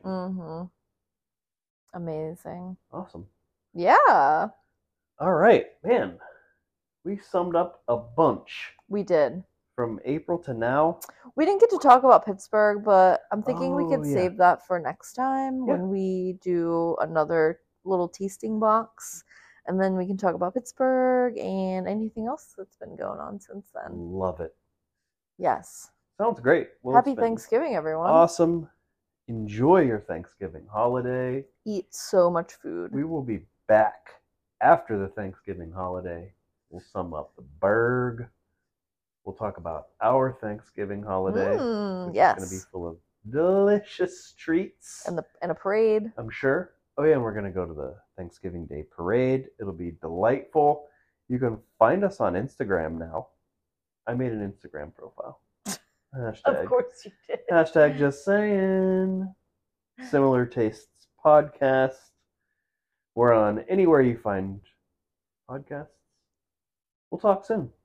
Amazing. Awesome. Yeah. All right, man. We summed up a bunch. We did. From April to now. We didn't get to talk about Pittsburgh, but I'm thinking we could save that for next time when we do another little tasting box. And then we can talk about Pittsburgh and anything else that's been going on since then. Love it. Yes. Sounds great. Well, Happy Thanksgiving, everyone. Awesome Enjoy your Thanksgiving holiday. Eat so much food. We will be back after the Thanksgiving holiday. We'll sum up the Berg. We'll talk about our Thanksgiving holiday. Yes. It's going to be full of delicious treats. And a parade. I'm sure. Oh yeah, and we're going to go to the Thanksgiving Day parade. It'll be delightful. You can find us on Instagram now. I made an Instagram profile. Of course you did. Hashtag just saying. Similar Tastes Podcast. We're on anywhere you find podcasts. We'll talk soon.